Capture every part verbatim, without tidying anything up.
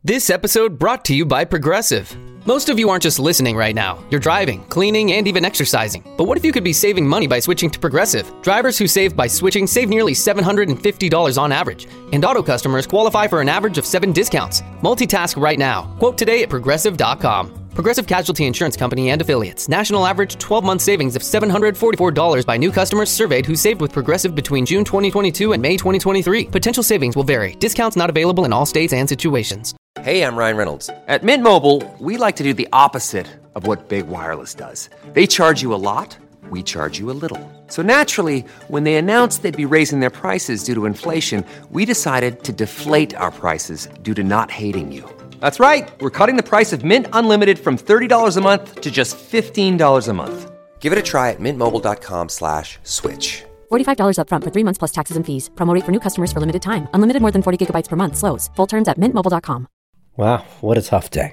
This episode brought to you by Progressive. Most of you aren't just listening right now. You're driving, cleaning, and even exercising. But what if you could be saving money by switching to Progressive? Drivers who save by switching save nearly seven hundred fifty dollars on average. And auto customers qualify for an average of seven discounts. Multitask right now. Quote today at progressive dot com. Progressive Casualty Insurance Company and Affiliates. National average twelve-month savings of seven hundred forty-four dollars by new customers surveyed who saved with Progressive between June twenty twenty-two and May twenty twenty-three. Potential savings will vary. Discounts not available in all states and situations. Hey, I'm Ryan Reynolds. At Mint Mobile, we like to do the opposite of what Big Wireless does. They charge you a lot, we charge you a little. So naturally, when they announced they'd be raising their prices due to inflation, we decided to deflate our prices due to not hating you. That's right. We're cutting the price of Mint Unlimited from thirty dollars a month to just fifteen dollars a month. Give it a try at mintmobile.com slash switch. forty-five dollars up front for three months plus taxes and fees. Promo rate for new customers for limited time. Unlimited more than forty gigabytes per month. Slows full terms at mint mobile dot com. Wow, what a tough day.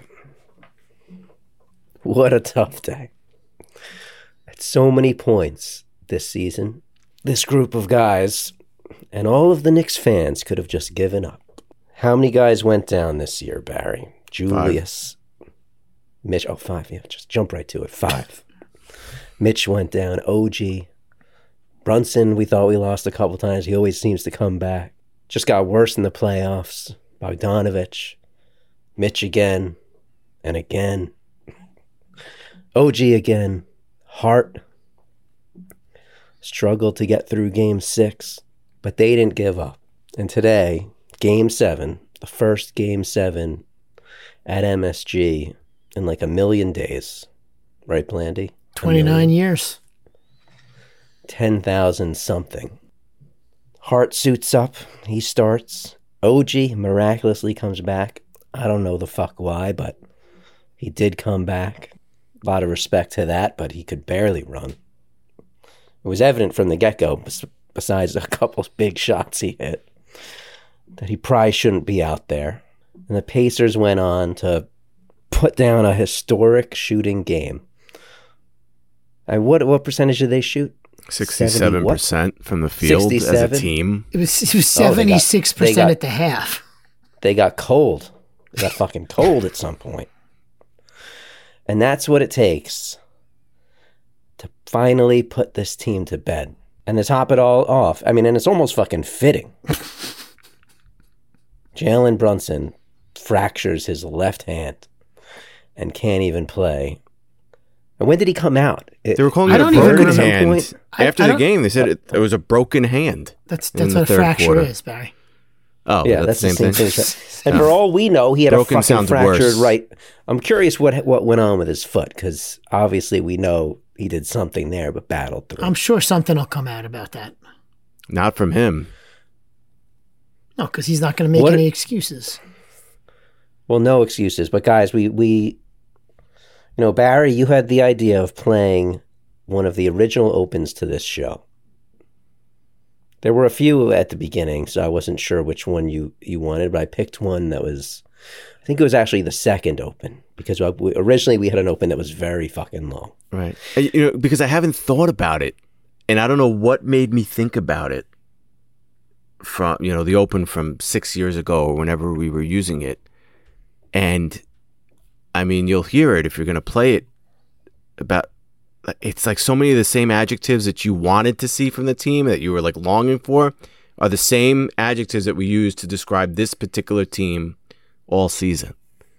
What a tough day. At so many points this season, this group of guys and all of the Knicks fans could have just given up. How many guys went down this year, Barry? Julius. Five. Mitch. Oh, five. Yeah, just jump right to it. Five. Mitch went down. O G. Brunson, we thought we lost a couple times. He always seems to come back. Just got worse in the playoffs. Bogdanovich. Mitch again. And again. O G again. Hart. Struggled to get through game six. But they didn't give up. And today, game seven, the first game seven at M S G in like a million days. Right, Blandy? twenty-nine years. ten thousand something. Hart suits up. He starts. O G miraculously comes back. I don't know the fuck why, but he did come back. A lot of respect to that, but he could barely run. It was evident from the get-go, besides a couple big shots he hit, that he probably shouldn't be out there. And the Pacers went on to put down a historic shooting game. And what what percentage did they shoot? sixty-seven percent from the field as a team. It was, it was seventy-six percent oh, got, at the half. They got cold. They got fucking cold at some point. And that's what it takes to finally put this team to bed. And to top it all off, I mean, and it's almost fucking fitting. Jalen Brunson fractures his left hand and can't even play. And when did he come out? They were calling it a broken hand. After I, I the game, they said it, it was a broken hand. That's that's what a fracture quarter. is, Barry. Oh, yeah, that's, that's the same, same thing. thing. And for all we know, he had broken a fucking fractured worse. right. I'm curious what what went on with his foot, because obviously we know he did something there, but battled through. I'm sure something will come out about that. Not from him. No, because he's not going to make what, any excuses. Well, no excuses. But guys, we, we, you know, Barry, you had the idea of playing one of the original opens to this show. There were a few at the beginning, so I wasn't sure which one you, you wanted, but I picked one that was, I think it was actually the second open, because we, originally we had an open that was very fucking long. Right. You know, because I haven't thought about it, and I don't know what made me think about it from, you know, the open from six years ago or whenever we were using it. And, I mean, you'll hear it if you're going to play it about, it's like so many of the same adjectives that you wanted to see from the team that you were like longing for are the same adjectives that we use to describe this particular team all season.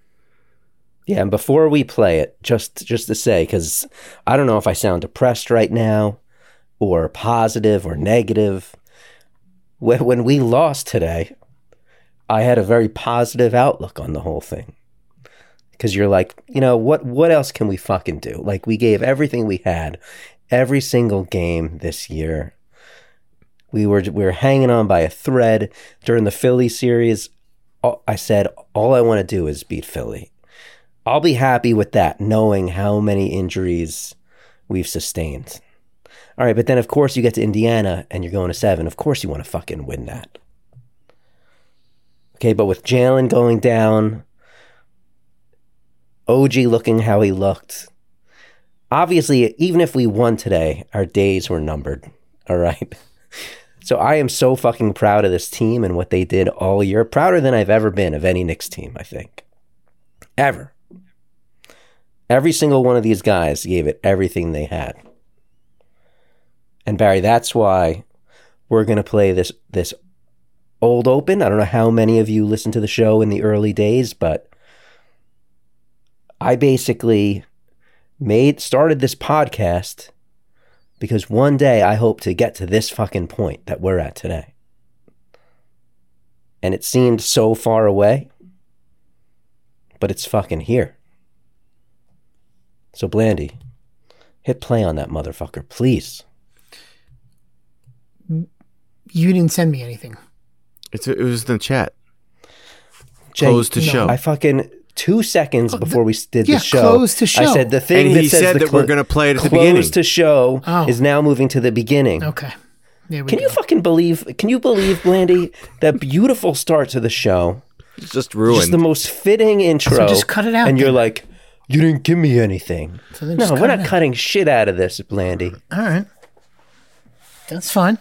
Yeah, and before we play it, just just to say, because I don't know if I sound depressed right now or positive or negative. When, when we lost today, I had a very positive outlook on the whole thing. Because you're like, you know, what what else can we fucking do? Like, we gave everything we had, every single game this year. We were we were hanging on by a thread during the Philly series. I said, all I want to do is beat Philly. I'll be happy with that, knowing how many injuries we've sustained. All right, but then, of course, you get to Indiana and you're going to seven. Of course you want to fucking win that. Okay, but with Jalen going down, O G looking how he looked. Obviously, even if we won today, our days were numbered, all right? So I am so fucking proud of this team and what they did all year. Prouder than I've ever been of any Knicks team, I think. Ever. Every single one of these guys gave it everything they had. And Barry, that's why we're going to play this this old open. I don't know how many of you listened to the show in the early days, but I basically made started this podcast because one day I hope to get to this fucking point that we're at today. And it seemed so far away, but it's fucking here. So Blandy, hit play on that motherfucker, please. You didn't send me anything. It's it was in the chat. Jay, Close to no. show. I fucking two seconds Oh, before we did yeah, the show. close to show. I said the thing And that he says said the that we're gonna play it at the close beginning. to show Oh. is now moving to the beginning. Okay. There we Can go. you fucking believe? Can you believe, Blandy, that beautiful start to the show? It's just ruined. Just the most fitting intro. So just cut it out And you're then. like, you didn't give me anything. So then No, just we're cut not it out. cutting shit out of this, Blandy. All right. That's fine.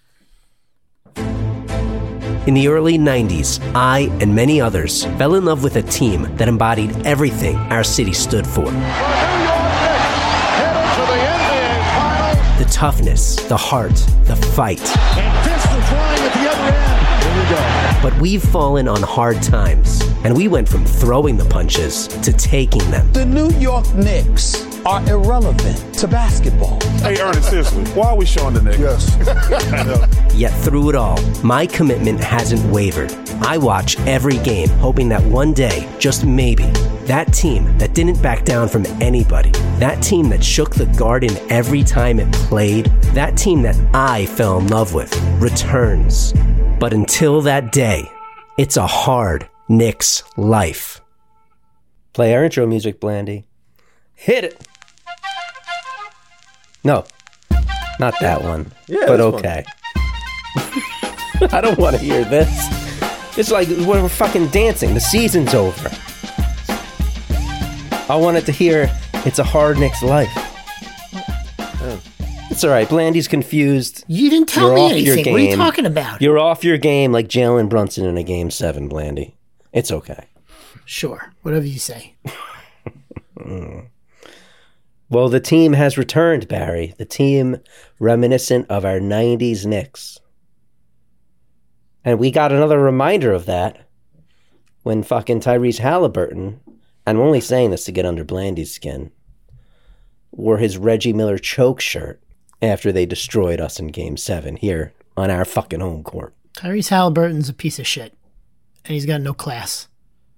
In the early nineties, I and many others fell in love with a team that embodied everything our city stood for. The toughness, the heart, the fight. But we've fallen on hard times, and we went from throwing the punches to taking them. The New York Knicks are irrelevant to basketball. Hey, Ernest, seriously, why are we showing the Knicks? Yes. I know. Yet through it all, my commitment hasn't wavered. I watch every game, hoping that one day, just maybe, that team that didn't back down from anybody, that team that shook the garden every time it played, that team that I fell in love with, returns. But until that day, it's a hard Knicks life. Play our intro music, Blandy. Hit it. No, not that one. Yeah, but this one. okay. I don't want to hear this. It's like we're fucking dancing. The season's over. I wanted to hear it's a hard Knicks life. Oh. It's all right. Blandy's confused. You didn't tell You're me off your anything. What are you game. talking about? You're off your game like Jalen Brunson in a game seven, Blandy. It's okay. Sure. Whatever you say. Well, the team has returned, Barry. The team reminiscent of our nineties Knicks. And we got another reminder of that when fucking Tyrese Halliburton, and I'm only saying this to get under Blandy's skin, wore his Reggie Miller choke shirt after they destroyed us in game seven here on our fucking home court. Tyrese Halliburton's a piece of shit. And he's got no class.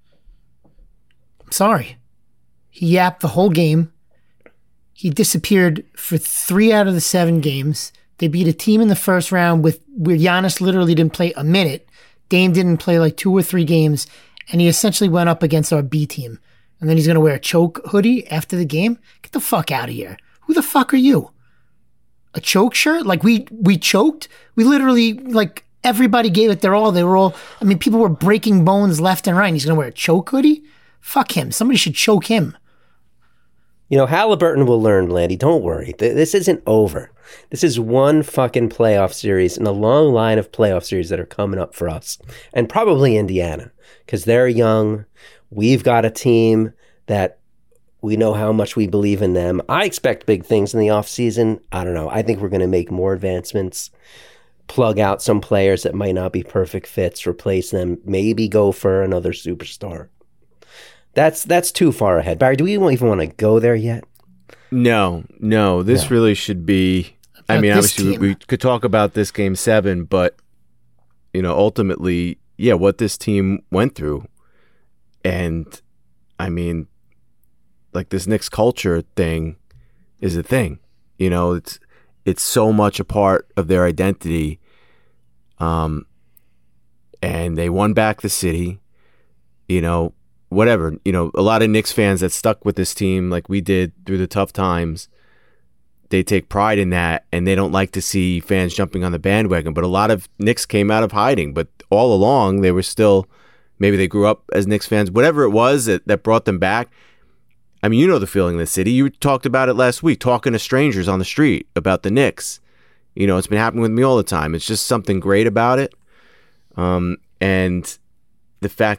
I'm sorry. He yapped the whole game. He disappeared for three out of the seven games. They beat a team in the first round with where Giannis literally didn't play a minute. Dame didn't play like two or three games. And he essentially went up against our B team. And then he's going to wear a choke hoodie after the game? Get the fuck out of here. Who the fuck are you? A choke shirt? Like we we choked? We literally, like, everybody gave it their all. They were all, I mean, people were breaking bones left and right. And he's going to wear a choke hoodie? Fuck him. Somebody should choke him. You know, Halliburton will learn, Blandy. Don't worry. Th- This isn't over. This is one fucking playoff series in a long line of playoff series that are coming up for us. And probably Indiana, because they're young. We've got a team that we know how much we believe in them. I expect big things in the offseason. I don't know. I think we're going to make more advancements, plug out some players that might not be perfect fits, replace them, maybe go for another superstar. That's that's too far ahead. Barry, do we even want to go there yet? No, no. This Yeah. really should be. I About mean, this obviously, we, team. we could talk about this game seven, but you know, ultimately, yeah, what this team went through, and I mean, like this Knicks culture thing is a thing. You know, it's it's so much a part of their identity. Um, and they won back the city. You know. Whatever, you know, a lot of Knicks fans that stuck with this team like we did through the tough times, they take pride in that, and they don't like to see fans jumping on the bandwagon. But a lot of Knicks came out of hiding, but all along they were still, maybe they grew up as Knicks fans, whatever it was that, that brought them back. I mean, you know the feeling in the city. You talked about it last week, talking to strangers on the street about the Knicks. You know, it's been happening with me all the time. It's just something great about it. Um, and the fact that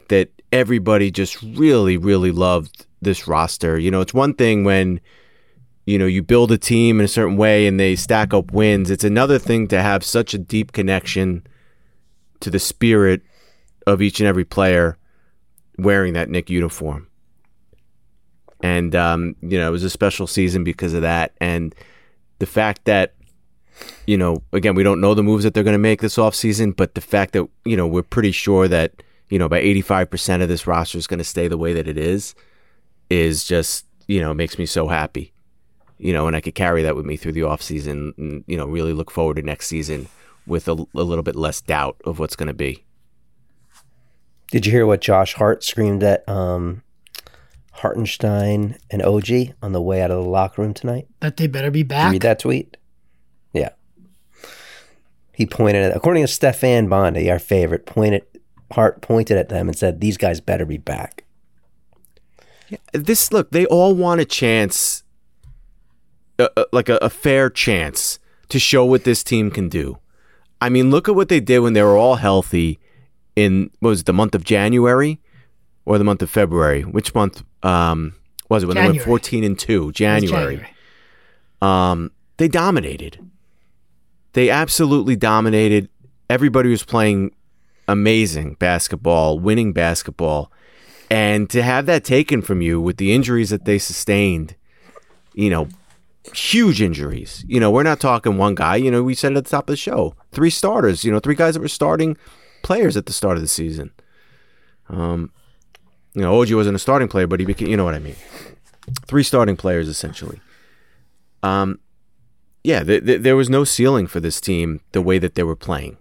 everybody just really, really loved this roster. You know, it's one thing when, you know, you build a team in a certain way and they stack up wins. It's another thing to have such a deep connection to the spirit of each and every player wearing that Knick uniform. And, um, you know, it was a special season because of that. And the fact that, you know, again, we don't know the moves that they're going to make this offseason, but the fact that, you know, we're pretty sure that, you know, about eighty-five percent of this roster is going to stay the way that it is, is just, you know, makes me so happy. You know, and I could carry that with me through the offseason and, you know, really look forward to next season with a, a little bit less doubt of what's going to be. Did you hear what Josh Hart screamed at um, Hartenstein and O G on the way out of the locker room tonight? That they better be Did back? you read that tweet? Yeah. He pointed at, according to Stefan Bondi, our favorite, pointed Hart pointed at them and said, these guys better be back. Yeah, this, look, they all want a chance, uh, uh, like a, a fair chance to show what this team can do. I mean, look at what they did when they were all healthy in, what was it, the month of January or the month of February? Which month um, was it? When January. they went fourteen and two, January. January. Um, they dominated. They absolutely dominated. Everybody was playing amazing basketball, winning basketball. And to have that taken from you with the injuries that they sustained, you know, huge injuries. You know, we're not talking one guy. You know, we said it at the top of the show. Three starters, you know, three guys that were starting players at the start of the season. Um, you know, O G wasn't a starting player, but he became, you know what I mean. Three starting players, essentially. Um, yeah, th- th- there was no ceiling for this team the way that they were playing.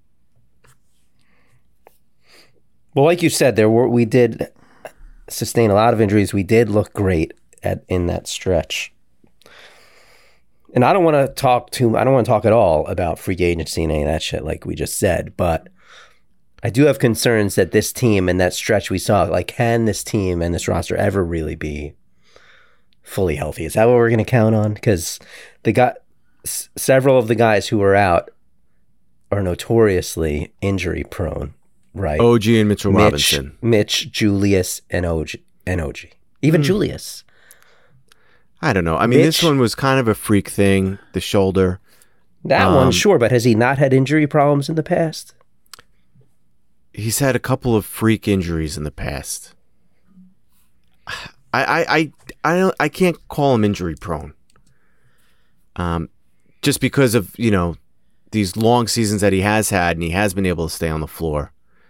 Well, like you said, there were we did sustain a lot of injuries. We did look great at in that stretch. And I don't want to talk too I don't want to talk at all about free agency and any of that shit like we just said, but I do have concerns that this team and that stretch we saw, like, can this team and this roster ever really be fully healthy? Is that what we're going to count on? Because they got s- several of the guys who were out are notoriously injury prone. Right, O G and Mitchell Mitch, Robinson, Mitch, Julius, and O G, and O G. Even mm. Julius. I don't know. I mean, Mitch, this one was kind of a freak thing. The shoulder. That um, one, sure, but has he not had injury problems in the past? He's had a couple of freak injuries in the past. I, I, I, I don't. I can't call him injury prone. Um, just because of, you know, these long seasons that he has had, and he has been able to stay on the floor.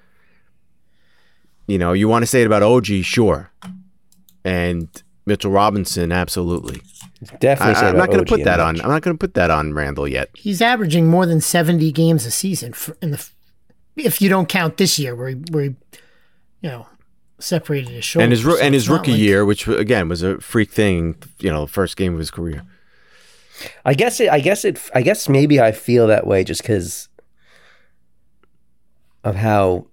You know, you want to say it about O G, sure, and Mitchell Robinson, absolutely. Definitely. I, I'm not going to put that on. I'm not going to put that on Randall yet. He's averaging more than seventy games a season for, in the, if you don't count this year where he, where he, you know, separated his shoulder. And his so and his rookie like, year, which again was a freak thing. You know, the first game of his career. I guess it. I guess it. I guess maybe I feel that way just because of how.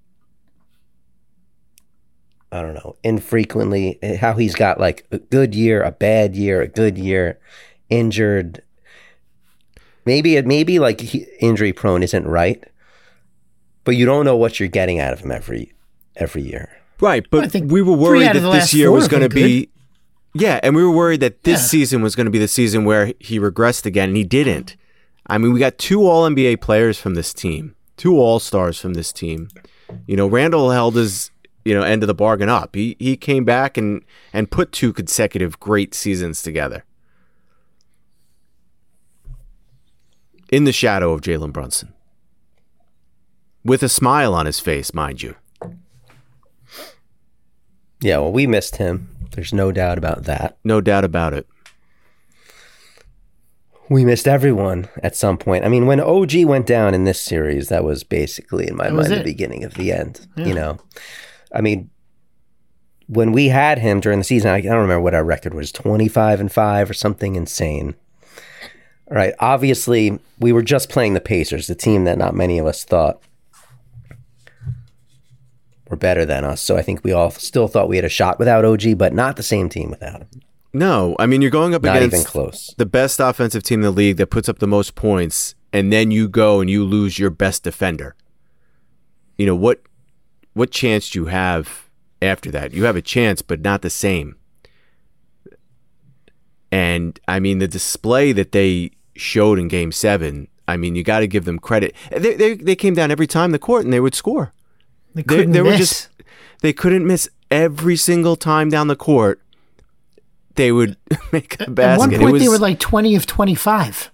I don't know, infrequently, how he's got like a good year, a bad year, a good year, injured. Maybe it, maybe like he, injury prone isn't right, but you don't know what you're getting out of him every every year. Right, but we were worried that this year was going to be, yeah, and we were worried that this yeah. season was going to be the season where he regressed again, and he didn't. I mean, we got two All N B A players from this team, two All-Stars from this team. You know, Randall held his, you know, end of the bargain up. He he came back and, and put two consecutive great seasons together. In the shadow of Jalen Brunson. With a smile on his face, mind you. Yeah, well, we missed him. There's no doubt about that. No doubt about it. We missed everyone at some point. I mean, when O G went down in this series, that was basically, in my mind, the beginning of the end. Yeah. You know? I mean, when we had him during the season, I don't remember what our record was, twenty-five and five or something insane. All right. Obviously, we were just playing the Pacers, the team that not many of us thought were better than us. So I think we all still thought we had a shot without O G, but not the same team without him. No, I mean, you're going up not against even close. The best offensive team in the league that puts up the most points, and then you go and you lose your best defender. You know, what what chance do you have after that. You have a chance, but not the same. And, I mean, the display that they showed in Game seven, I mean, you got to give them credit. They, they they came down every time the court, and they would score. They couldn't they, they miss. Were just, they couldn't miss every single time down the court. They would make a basket. At one point, it was, they were like twenty of twenty-five.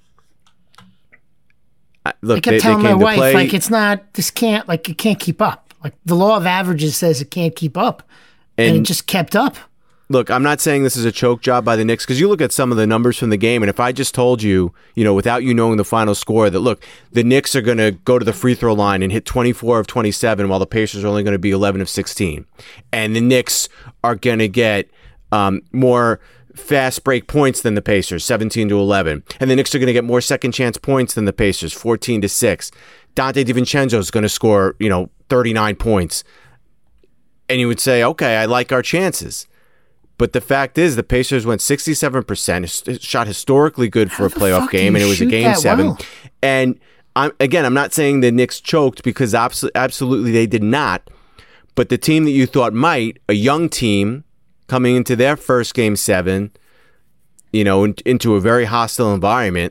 Uh, look, I kept they, telling they my came to wife, play. like, it's not, this can't, like, it can't keep up. Like, the law of averages says it can't keep up. And, And- it just kept up. Look, I'm not saying this is a choke job by the Knicks, because you look at some of the numbers from the game, and if I just told you, you know, without you knowing the final score, that, look, the Knicks are going to go to the free throw line and hit twenty-four of twenty-seven, while the Pacers are only going to be eleven of sixteen. And the Knicks are going to get um, more fast break points than the Pacers, seventeen to eleven. And the Knicks are going to get more second chance points than the Pacers, fourteen to six. Dante DiVincenzo is going to score, you know, thirty-nine points. And you would say, okay, I like our chances. But the fact is, the Pacers went sixty-seven percent, shot historically good for How a the playoff fuck do game, you and it was a shoot game that seven. well? And I'm, again, I'm not saying the Knicks choked, because abso- absolutely they did not. But the team that you thought might, a young team coming into their first game seven, you know, in, into a very hostile environment,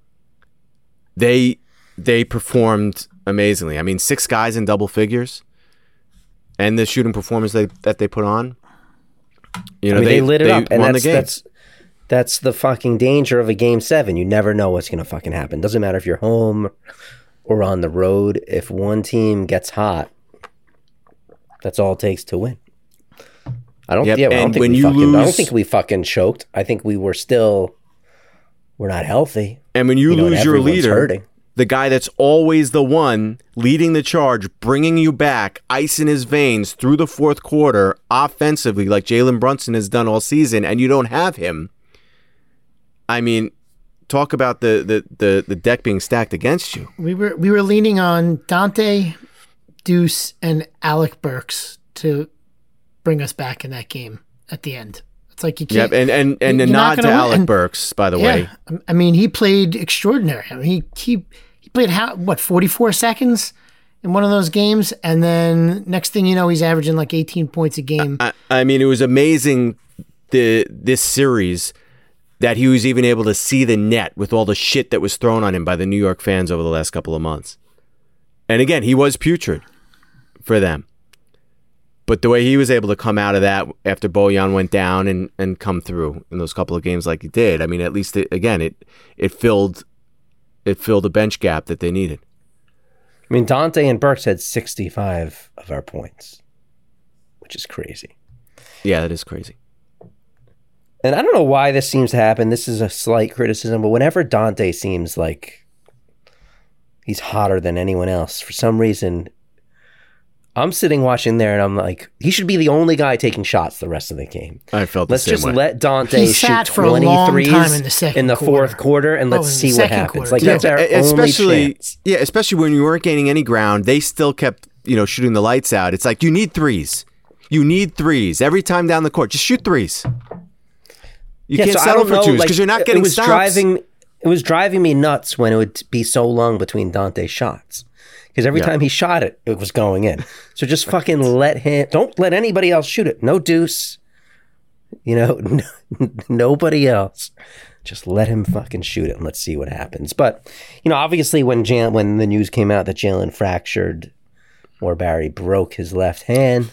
they they performed amazingly. I mean, six guys in double figures, and the shooting performance they, that they put on. You know, I mean, they, they lit it they up, and won that's the game. that's that's the fucking danger of a game seven. You never know what's going to fucking happen. Doesn't matter if you're home or on the road. If one team gets hot, that's all it takes to win. I don't. Yep, Yeah, I don't and think when we you fucking. I don't lose- think we fucking choked. I think we were still. We're not healthy. And when you, You know, and lose your everyone's leader, hurting. the guy that's always the one leading the charge, bringing you back, ice in his veins through the fourth quarter offensively, like Jalen Brunson has done all season, and you don't have him. I mean, talk about the, the, the, the deck being stacked against you. We were we were leaning on Dante, Deuce, and Alec Burks to bring us back in that game at the end. It's like you can't. Yep, and and, and a you're nod not to gonna win. Alec And- Burks, by the yeah, way. I mean, he played extraordinary. I mean, he he he played how what forty-four seconds in one of those games, and then next thing you know, he's averaging like eighteen points a game. I, I mean, it was amazing the this series that he was even able to see the net with all the shit that was thrown on him by the New York fans over the last couple of months. And again, he was putrid for them. But the way he was able to come out of that after Bojan went down and, and come through in those couple of games like he did, I mean, at least, it, again, it it filled it filled a bench gap that they needed. I mean, Dante and Burks had sixty-five of our points, which is crazy. Yeah, that is crazy. And I don't know why this seems to happen. This is a slight criticism, but whenever Dante seems like he's hotter than anyone else, for some reason, I'm sitting watching there and I'm like, he should be the only guy taking shots the rest of the game. I felt the Let's same just way. let Dante He shoot sat for a long twenty-threes time in the second in the fourth quarter, and Oh, let's in the see what second happens. quarter, Like too. that's our E- especially, only chance. yeah, especially when you weren't gaining any ground, they still kept, you know, shooting the lights out. It's like, you need threes. You need threes every time down the court. Just shoot threes. You Yeah, can't so I settle don't for know, twos like, because you're not it- getting it was stops. driving. It was driving me nuts when it would be so long between Dante's shots. Because every Yeah. time he shot it, it was going in. So just fucking let him. Don't let anybody else shoot it. No Deuce. You know, n- nobody else. Just let him fucking shoot it and let's see what happens. But you know, obviously, when Jalen, when the news came out that Jalen fractured or Barry broke his left hand,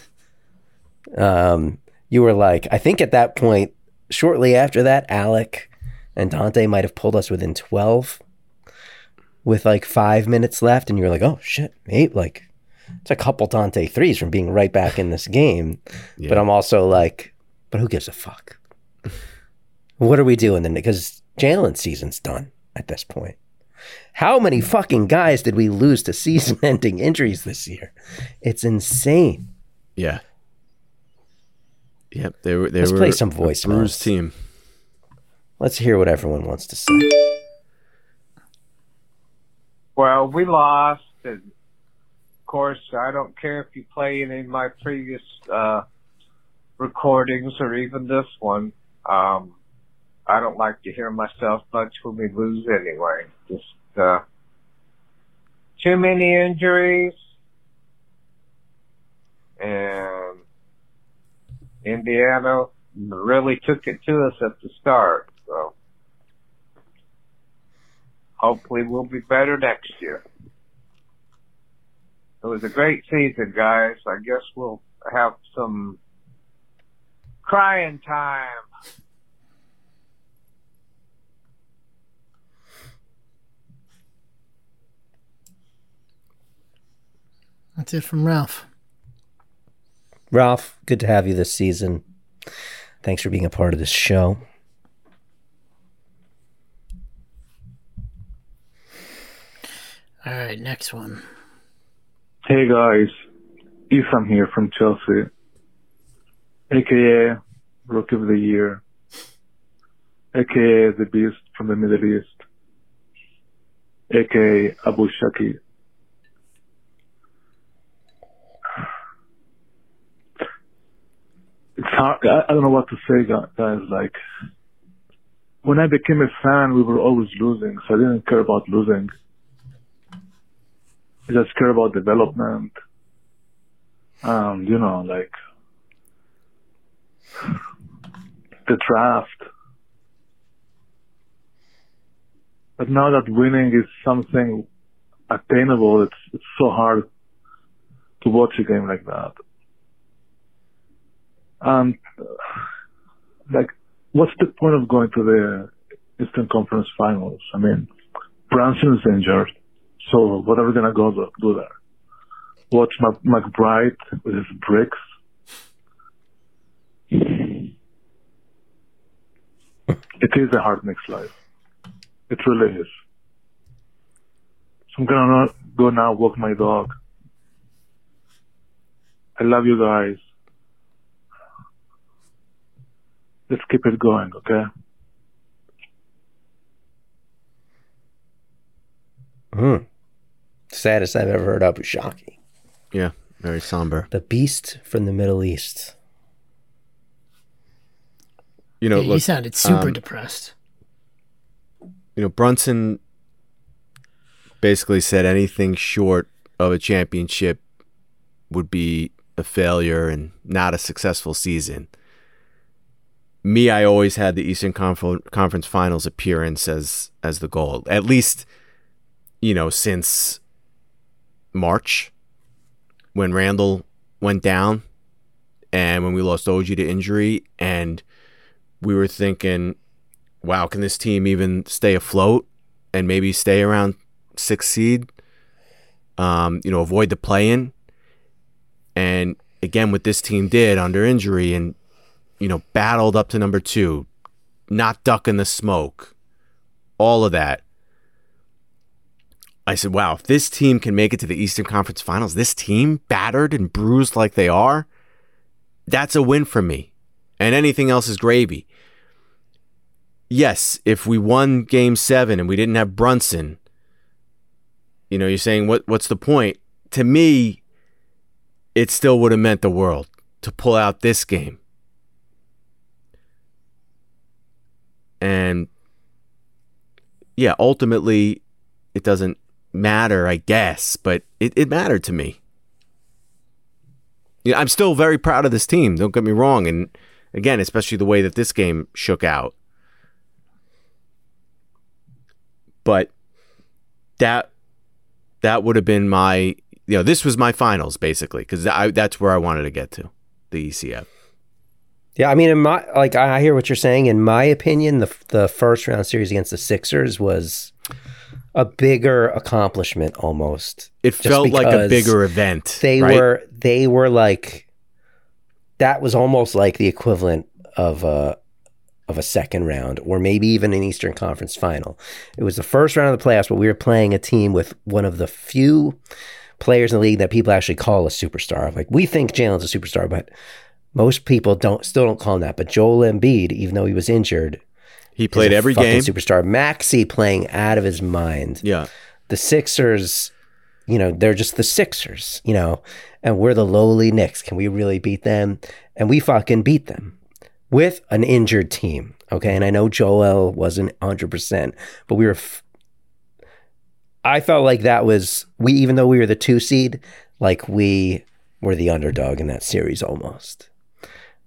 um, you were like, I think at that point, shortly after that, Alec and Dante might have pulled us within twelve. With like five minutes left, and you're like, oh shit, eight, like it's a couple Dante threes from being right back in this game. Yeah. But I'm also like, but who gives a fuck? What are we doing then? Because Jalen's season's done at this point. How many fucking guys did we lose to season-ending injuries this year? It's insane. Yeah. Yep. They were. They Let's were play some a voicemails. bruised team. Let's hear what everyone wants to say. Well, we lost, and of course, I don't care if you play any of my previous uh, recordings or even this one. Um, I don't like to hear myself much when we lose anyway. Just uh, too many injuries, and Indiana really took it to us at the start. So hopefully we'll be better next year. It was a great season, guys. I guess we'll have some crying time. That's it from Ralph. Ralph, good to have you this season. Thanks for being a part of this show. All right, next one. Hey guys, Isam here from Chelsea, aka Rookie of the Year, aka the Beast from the Middle East, aka Abu Shaki. It's hard. I, I don't know what to say, guys. Like, when I became a fan, we were always losing, so I didn't care about losing. I just care about development. Um, you know, like the draft. But now that winning is something attainable, it's it's so hard to watch a game like that. And uh, like, what's the point of going to the Eastern Conference Finals? I mean, Brunson's injured, so what are we gonna go do, do there? Watch Mac- McBride with his bricks? It is a hard mixed life. It really is. So I'm gonna go now walk my dog. I love you guys. Let's keep it going, okay? Hmm. Saddest I've ever heard Abu Shaki. Yeah, very somber. The Beast from the Middle East. You know, Yeah, look, he sounded super um, depressed. You know, Brunson basically said anything short of a championship would be a failure and not a successful season. Me, I always had the Eastern Conf- Conference Finals appearance as as the goal. At least, you know, since March, when Randall went down and when we lost O G to injury, and we were thinking, wow, can this team even stay afloat and maybe stay around sixth seed? Um, you know, avoid the play-in. And again, what this team did under injury and, you know, battled up to number two, not ducking the smoke, all of that. I said, wow, if this team can make it to the Eastern Conference Finals, this team, battered and bruised like they are, that's a win for me. And anything else is gravy. Yes, if we won game seven and we didn't have Brunson, you know, you're saying, what? what's the point? To me, it still would have meant the world to pull out this game. And yeah, ultimately, it doesn't matter, I guess, but it, it mattered to me. Yeah, I'm still very proud of this team, don't get me wrong. And again, especially the way that this game shook out. But that that would have been my, you know, this was my finals, basically, because that's where I wanted to get to, the E C F. Yeah, I mean, in my like I hear what you're saying. In my opinion, the the first round series against the Sixers was a bigger accomplishment almost. It felt like a bigger event. They right? were they were like that was almost like the equivalent of a of a second round, or maybe even an Eastern Conference final. It was the first round of the playoffs, but we were playing a team with one of the few players in the league that people actually call a superstar. Like, we think Jalen's a superstar, but most people don't still don't call him that. But Joel Embiid, even though he was injured, he played every game. Superstar. Maxey playing out of his mind. Yeah. The Sixers, you know, they're just the Sixers, you know, and we're the lowly Knicks. Can we really beat them? And we fucking beat them with an injured team. Okay. And I know Joel wasn't one hundred percent, but we were, f- I felt like that was, we, even though we were the two seed, like we were the underdog in that series almost.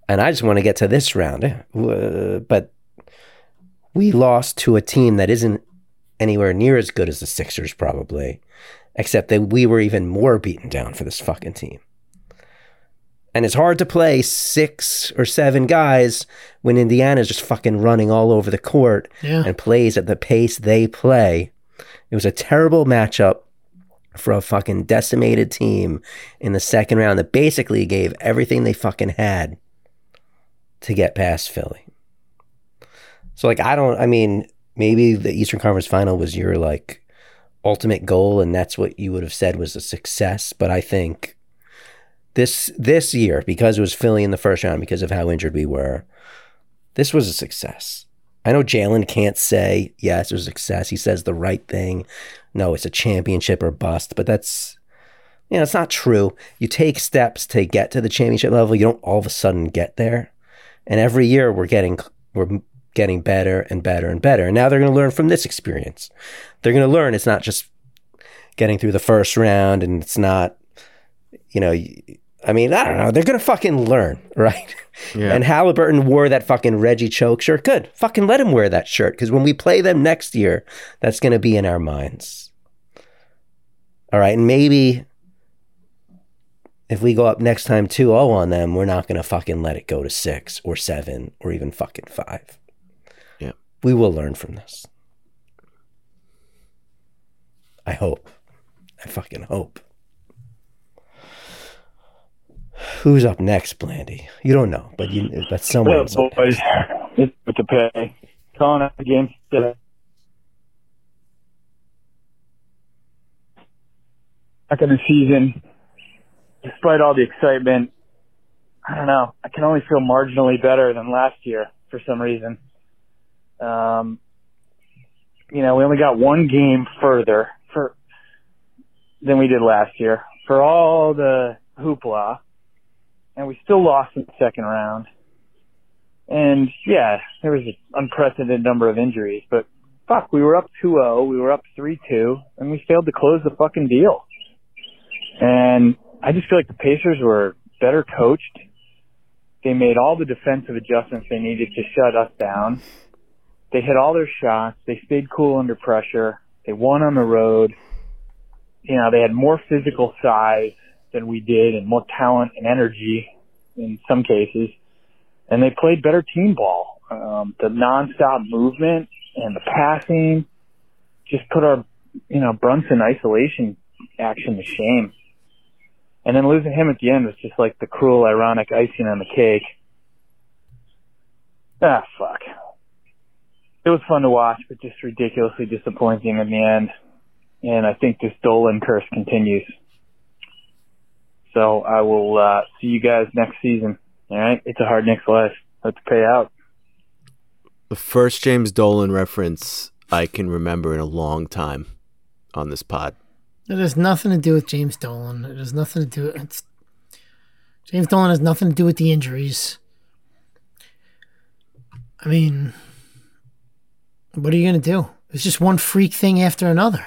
And I just want to get to this round. Uh, but we lost to a team that isn't anywhere near as good as the Sixers probably, except that we were even more beaten down for this fucking team. And it's hard to play six or seven guys when Indiana's just fucking running all over the court yeah. and plays at the pace they play. It was a terrible matchup for a fucking decimated team in the second round that basically gave everything they fucking had to get past Philly. So, like, I don't, I mean, maybe the Eastern Conference Final was your, like, ultimate goal, and that's what you would have said was a success, but I think This this year, because it was Philly in the first round, because of how injured we were, this was a success. I know Jalen can't say, yes, it was a success. He says the right thing. No, it's a championship or bust. But that's, you know, it's not true. You take steps to get to the championship level. You don't all of a sudden get there. And every year we're getting we're getting better and better and better. And now they're going to learn from this experience. They're going to learn it's not just getting through the first round, and it's not, you know, I mean, I don't know. They're going to fucking learn, right? Yeah. And Halliburton wore that fucking Reggie Choke shirt. Good. Fucking let him wear that shirt, because when we play them next year, that's going to be in our minds. All right. And maybe if we go up next time two oh on them, we're not going to fucking let it go to six or seven or even fucking five. Yeah. We will learn from this. I hope. I fucking hope. Who's up next, Blandy? You don't know, but you but someone's well, boys, it's with the pay. Calling out the game today. Back in the season, despite all the excitement, I don't know. I can only feel marginally better than last year for some reason. Um, you know, we only got one game further for than we did last year. For all the hoopla. And we still lost in the second round. And, yeah, there was an unprecedented number of injuries. But, fuck, we were up two oh, we were up three two, and we failed to close the fucking deal. And I just feel like the Pacers were better coached. They made all the defensive adjustments they needed to shut us down. They hit all their shots. They stayed cool under pressure. They won on the road. You know, they had more physical size than we did, and more talent and energy in some cases. And they played better team ball. Um, the nonstop movement and the passing just put our, you know, Brunson isolation action to shame. And then losing him at the end was just like the cruel, ironic icing on the cake. Ah, fuck. It was fun to watch, but just ridiculously disappointing in the end. And I think this Dolan curse continues. So I will uh, see you guys next season. All right? It's a hard next life. Let's pay out. The first James Dolan reference I can remember in a long time on this pod. It has nothing to do with James Dolan. It has nothing to do with... It's, James Dolan has nothing to do with the injuries. I mean, what are you going to do? It's just one freak thing after another.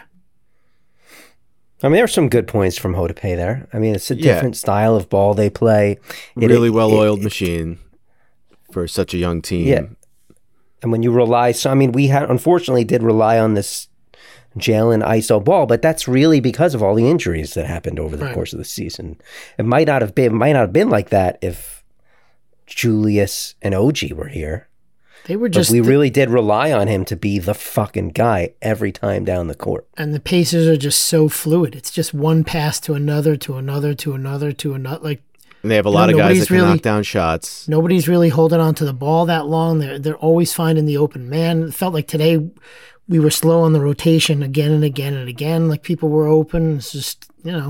I mean, there are some good points from Hodape there. I mean, it's a Yeah. different style of ball they play. It- Really it- well-oiled it- machine for such a young team. Yeah. And when you rely, so I mean, we had unfortunately did rely on this Jalen I S O ball, but that's really because of all the injuries that happened over the Right. course of the season. It might not have been, might not have been like that if Julius and O G were here. They were But just... we really did rely on him to be the fucking guy every time down the court. And the Pacers are just so fluid. It's just one pass to another, to another, to another, to another. Like, And they have a you lot know, of guys nobody's that can really- knock down shots. Nobody's really holding on to the ball that long. They're they're always finding the open man. It felt like today we were slow on the rotation again and again and again. Like people were open. It's just, you know.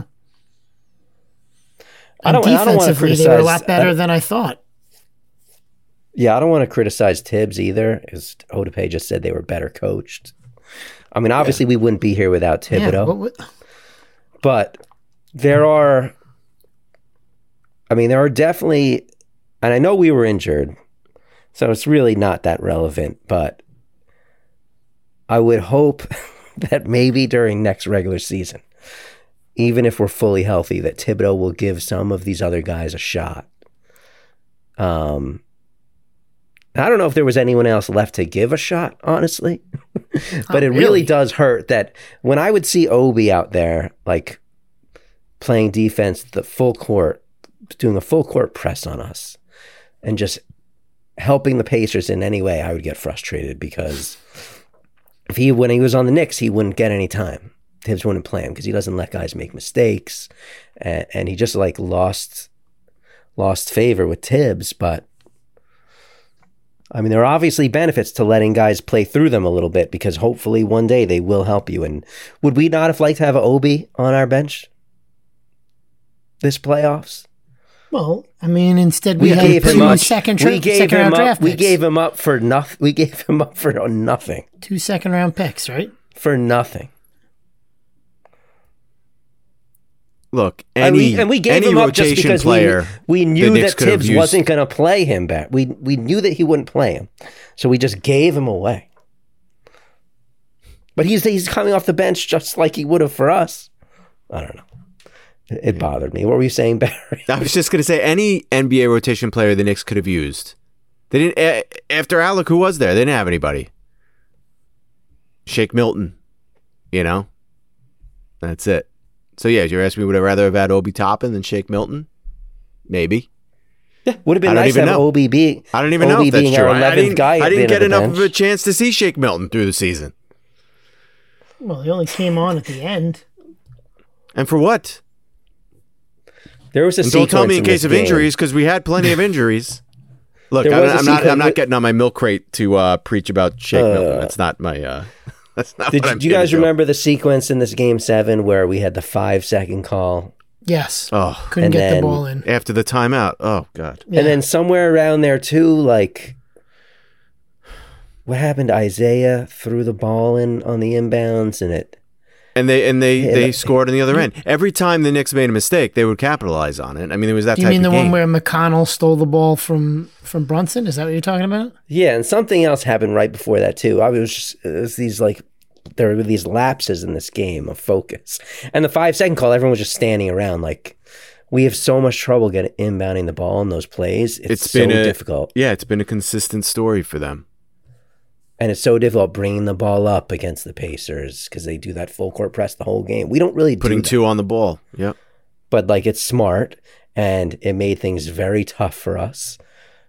I And don't- I don't wanna defensively, they were a criticize- lot better I- than I thought. Yeah, I don't want to criticize Tibbs either, because Hodape just said they were better coached. I mean, obviously we wouldn't be here without Thibodeau. Yeah, what, what, But there are, I mean, there are definitely, and I know we were injured, so it's really not that relevant, but I would hope that maybe during next regular season, even if we're fully healthy, that Thibodeau will give some of these other guys a shot. Um, I don't know if there was anyone else left to give a shot, honestly. But it really? really does hurt that when I would see Obi out there, like playing defense, the full court, doing a full court press on us and just helping the Pacers in any way, I would get frustrated because if he, when he was on the Knicks, he wouldn't get any time. Tibbs wouldn't play him because he doesn't let guys make mistakes. And, and he just like lost, lost favor with Tibbs, but I mean, there are obviously benefits to letting guys play through them a little bit because hopefully one day they will help you. And would we not have liked to have Obi on our bench this playoffs? Well, I mean, instead we, we gave had him two up, second, we gave second him round up, draft We picks. gave him up for nothing. We gave him up for nothing. Two second round picks, right? For nothing. Look, any, and, we, and we gave any him up just because player we, we knew that Tibbs used... wasn't going to play him back. We we knew that he wouldn't play him, so we just gave him away. But he's he's coming off the bench just like he would have for us. I don't know. It, it bothered me. What were you saying, Barry? I was just going to say any N B A rotation player the Knicks could have used. They didn't. After Alec, who was there? They didn't have anybody. Shake Milton, you know. That's it. So, yeah, you're asking me, would I rather have had Obi Toppin than Shake Milton? Maybe. Yeah, would have been nice to have know. Obi being I don't even Obi know if that's true. I, I didn't, guy I didn't get enough bench. of a chance to see Shake Milton through the season. Well, he only came on at the end. And for what? There was a and sequence don't tell me in, in case of game. injuries, because we had plenty of injuries. Look, I, I'm not. I'm not getting on my milk crate to uh, preach about Shake uh, Milton. That's not my. Uh, that's not. Did what I'm you guys do. remember the sequence in this game seven where we had the five second call? Yes. Oh, couldn't get the ball in after the timeout. Oh God. Yeah. And then somewhere around there too, like, what happened? Isaiah threw the ball in on the inbounds, and it. And they and they, Yeah, they that- scored on the other end. Every time the Knicks made a mistake, they would capitalize on it. I mean, it was that Do you type mean the of game. one where McConnell stole the ball from, from Brunson? Is that what you're talking about? Yeah, and something else happened right before that too. I was just it was these like there were these lapses in this game of focus, and the five second call, everyone was just standing around. Like we have so much trouble getting inbounding the ball in those plays. It's, It's so been a, difficult. Yeah, it's been a consistent story for them. And it's so difficult bringing the ball up against the Pacers because they do that full court press the whole game. We don't really Putting do that. two on the ball. Yep. But like it's smart, and it made things very tough for us.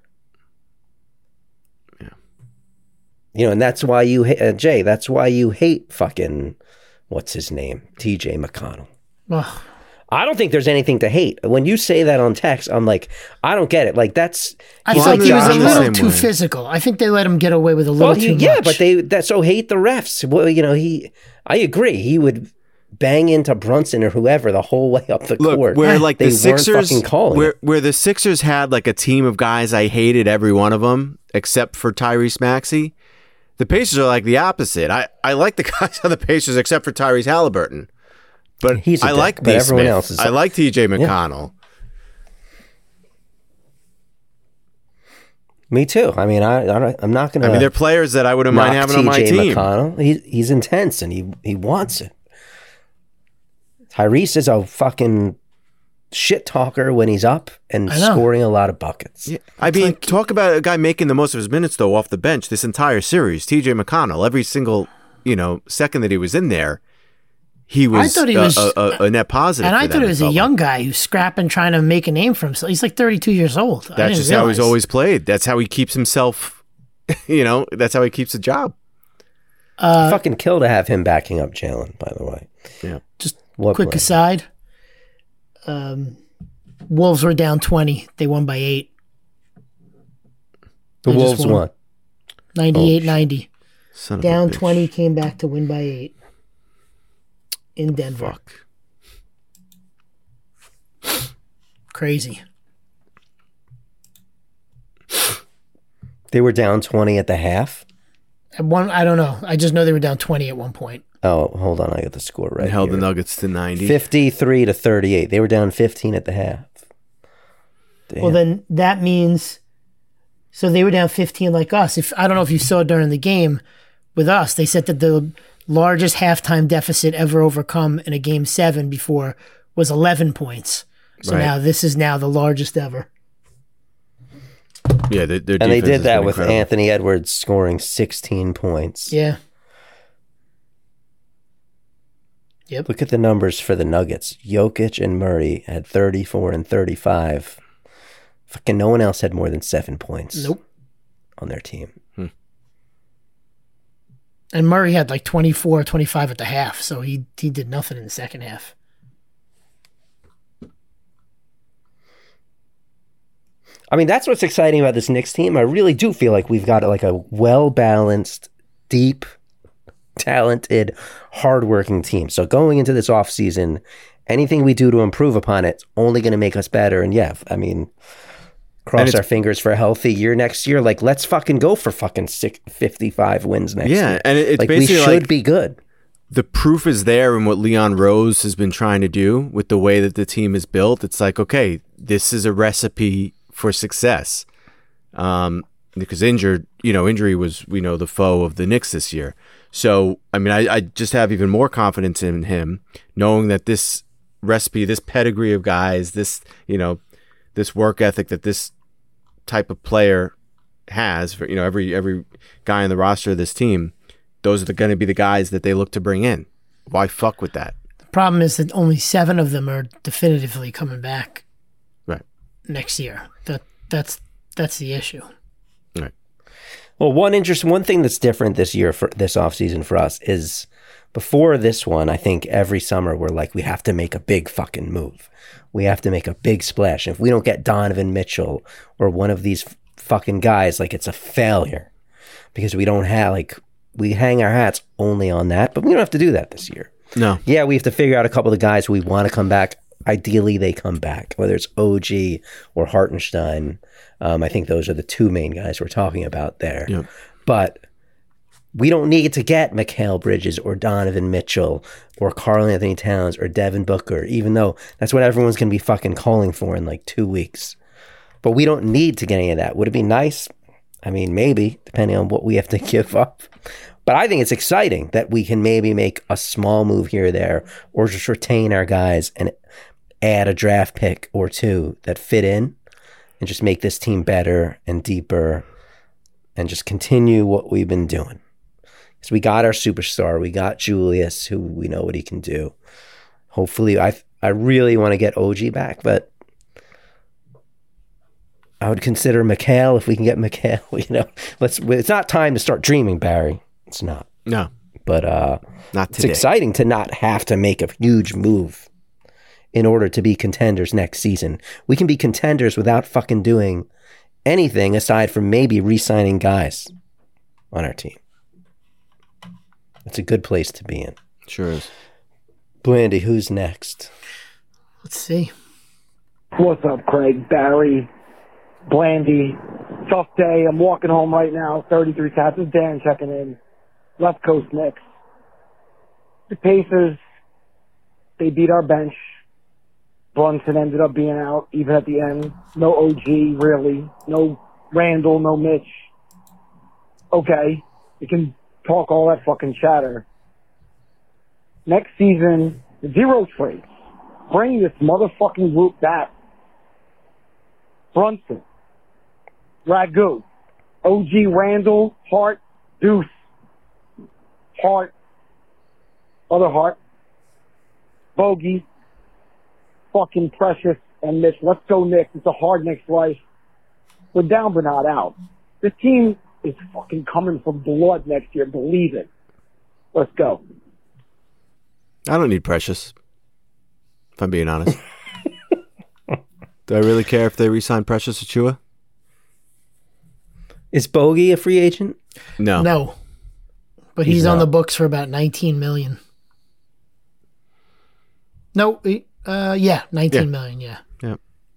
Yeah. You know, and that's why you hate, uh, Jay, that's why you hate fucking, what's his name? T J McConnell. Ugh. I don't think there's anything to hate. When you say that on text, I'm like, I don't get it. Like that's. I he's thought like he was a Josh little same too way. physical. I think they let him get away with a little Well, too he, much. yeah, but they that so hate the refs. Well, you know, he. I agree. He would bang into Brunson or whoever the whole way up the Look, court. where like they the Sixers, weren't fucking calling where it. where the Sixers had like a team of guys, I hated every one of them except for Tyrese Maxey. The Pacers are like the opposite. I, I like the guys on the Pacers except for Tyrese Halliburton, but He's a I dick, like but B. everyone Smith. else is- I like T J McConnell. Me too. I mean, I, I don't- I'm not going to. I mean, they're players that I wouldn't mind having on my T J team. McConnell. He, he's intense and he he wants it. Tyrese is a fucking shit talker when he's up and I know. scoring a lot of buckets. Yeah, I mean, talk about a guy making the most of his minutes though off the bench this entire series. T J McConnell, every single you know second that he was in there, he was, I thought he a, was- a, a, a net positive. And for I them, thought it was a felt young like. guy who's scrapping, trying to make a name for himself. He's like thirty-two years old. I That's didn't just how he's realize. always played. That's how he keeps himself. You know, that's how he keeps a job. Uh, Fucking kill to have him backing up Jalen, by the way. Yeah. Just What quick play? aside. Um, Wolves were down twenty. They won by eight. The They just Wolves won. won. ninety-eight ninety. Son of a Down bitch. twenty, came back to win by eight. In Denver. Fuck. Crazy. They were down twenty at the half. At one, I don't know. I just know they were down twenty at one point. Oh, hold on. I got the score right And held here. the Nuggets to ninety. fifty-three to thirty-eight. They were down fifteen at the half. Damn. Well, then that means, so they were down fifteen like us. If I don't know if you saw during the game with us, they said that the largest halftime deficit ever overcome in a game seven before was eleven points. So Right. now this is now the largest ever. Yeah, they, their and they defense did has that been with incredible. Anthony Edwards scoring sixteen points. Yeah. Yep. Look at the numbers for the Nuggets. Jokic and Murray had thirty-four and thirty-five. Fucking no one else had more than seven points. Nope. On their team. Hmm. And Murray had like twenty-four, twenty-five at the half, so he he did nothing in the second half. I mean, that's what's exciting about this Knicks team. I really do feel like we've got like a well-balanced, deep, talented, hardworking team. So going into this offseason, anything we do to improve upon it's only going to make us better. And yeah, I mean, cross our fingers for a healthy year next year. Like, let's fucking go for fucking six, fifty-five wins next yeah, year. Yeah, and it's like, basically we should like be good. The proof is there in what Leon Rose has been trying to do with the way that the team is built. It's like, okay, this is a recipe for success. Um, because injured, you know, injury was, we know, the foe of the Knicks this year. So, I mean, I, I just have even more confidence in him, knowing that this recipe, this pedigree of guys, this, you know, this work ethic that this type of player has, for, you know, every every guy on the roster of this team, those are going to be the guys that they look to bring in. Why fuck with that? The problem is that only seven of them are definitively coming back right next year. That that's that's the issue. Right. Well, one interest, one thing that's different this year for this offseason for us is before this one, I think every summer we're like, we have to make a big fucking move. We have to make a big splash. If we don't get Donovan Mitchell or one of these fucking guys, like it's a failure because we don't have like, we hang our hats only on that, but we don't have to do that this year. No. Yeah, we have to figure out a couple of the guys who we want to come back. Ideally, they come back, whether it's O G or Hartenstein. Um, I think those are the two main guys we're talking about there. Yep. But we don't need to get Mikal Bridges or Donovan Mitchell or Karl Anthony Towns or Devin Booker, even though that's what everyone's going to be fucking calling for in like two weeks. But we don't need to get any of that. Would it be nice? I mean, maybe, depending on what we have to give up. But I think it's exciting that we can maybe make a small move here or there or just retain our guys and add a draft pick or two that fit in and just make this team better and deeper and just continue what we've been doing. Because we got our superstar. We got Julius, who we know what he can do. Hopefully, I I really want to get O G back, but I would consider Mikal if we can get Mikal. You know, let's. It's not time to start dreaming, Barry. It's not. No. But uh, not it's today. exciting to not have to make a huge move in order to be contenders next season. We can be contenders without fucking doing anything aside from maybe re-signing guys on our team. It's a good place to be in. Sure is. Blandy, who's next? Let's see. What's up, Craig? Barry, Blandy. Tough day. I'm walking home right now. thirty-three taps. It's Dan checking in. Left Coast Knicks. The Pacers, they beat our bench. Brunson ended up being out even at the end. No O G, really. No Randall, no Mitch. Okay. You can talk all that fucking chatter. Next season, zero trades. Bring this motherfucking group back. Brunson, Ragu, O G Randall, Hart, Deuce, Hart, other Hart, Bogey, fucking Precious, and Mitch. Let's go Knicks. It's a hard Knicks life. We're down but not out. This team is fucking coming for blood next year. Believe it. Let's go. I don't need Precious, if I'm being honest. Do I really care if they re-sign Precious Achiuwa? Is Bogey a free agent? No. No. But he's, He's on not. the books for about nineteen million. No, he- uh, yeah, nineteen Yeah. million, yeah. Yeah.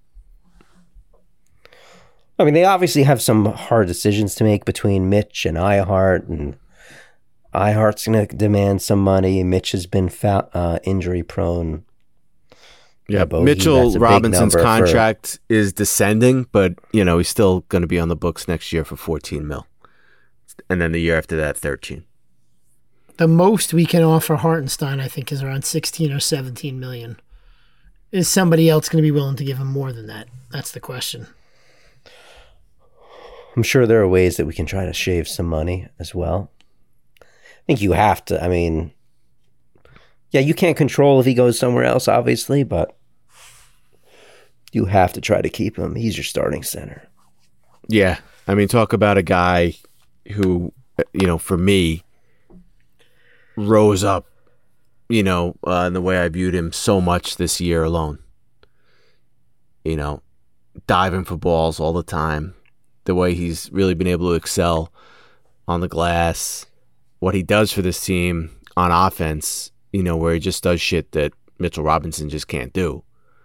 I mean, they obviously have some hard decisions to make between Mitch and iHeart, and iHeart's going to demand some money. Mitch has been fa- uh, injury prone. Yeah, Bogey, Mitchell that's a big Robinson's number for- contract is descending, but you know he's still going to be on the books next year for fourteen mil, and then the year after that, thirteen. The most we can offer Hartenstein, I think, is around sixteen or seventeen million. Is somebody else going to be willing to give him more than that? That's the question. I'm sure there are ways that we can try to shave some money as well. I think you have to, I mean, yeah, you can't control if he goes somewhere else, obviously, but you have to try to keep him. He's your starting center. Yeah. I mean, talk about a guy who, you know, for me, rose up, you know, uh, in the way I viewed him so much this year alone. You know, diving for balls all the time. The way he's really been able to excel on the glass. What he does for this team on offense, you know, where he just does shit that Mitchell Robinson just can't do.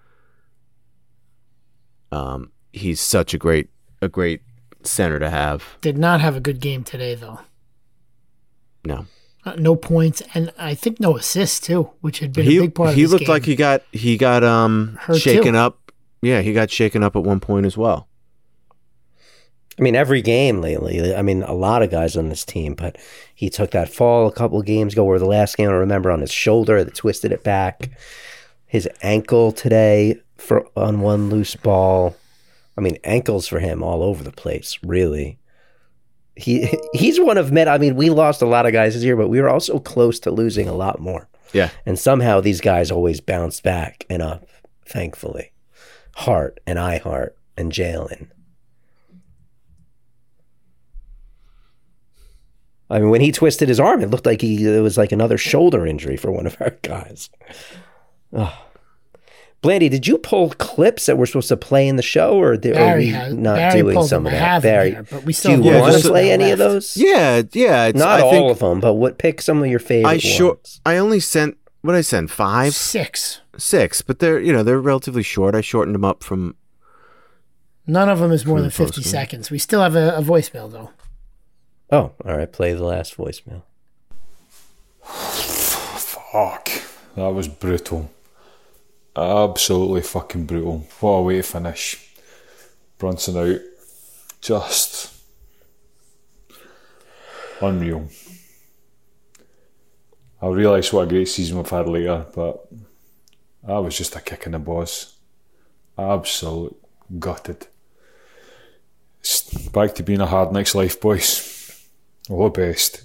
Um, he's such a great, a great center to have. Did not have a good game today, though. No. Uh, no points, and I think no assists too, which had been he, a big part of he this looked game. like he got he got um Hurt shaken too. up. Yeah, he got shaken up at one point as well. I mean, every game lately, I mean, a lot of guys on this team, but he took that fall a couple of games ago, or the last game I remember on his shoulder that twisted it back. His ankle today for on one loose ball. I mean, ankles for him all over the place, really. He He's one of many. I mean, we lost a lot of guys this year, but we were also close to losing a lot more. Yeah. And somehow these guys always bounce back and up, thankfully. Hart and Ihart and Jalen. I mean, when he twisted his arm, it looked like he it was like another shoulder injury for one of our guys. Oh. Blandy, did you pull clips that we're supposed to play in the show, or did, are we has, not Barry doing pulled some them. of I that? have them Barry, here, but we still do you have want most to of play them any of left. those? Yeah, yeah. It's, Not I all think of them, but what? Pick some of your favorite I sure ones. I only sent what did I send five, Six. six, but they're you know they're relatively short. I shortened them up from. None of them is more From than the fifty postman. seconds. We still have a, a voicemail, though. Oh, all right. Play the last voicemail. Fuck. That was brutal. Absolutely fucking brutal. What a way to finish. Brunson out. Just unreal. I realise what a great season we've had later, but that was just a kick in the balls. Absolute gutted. It's back to being a hard next life, boys. All the best.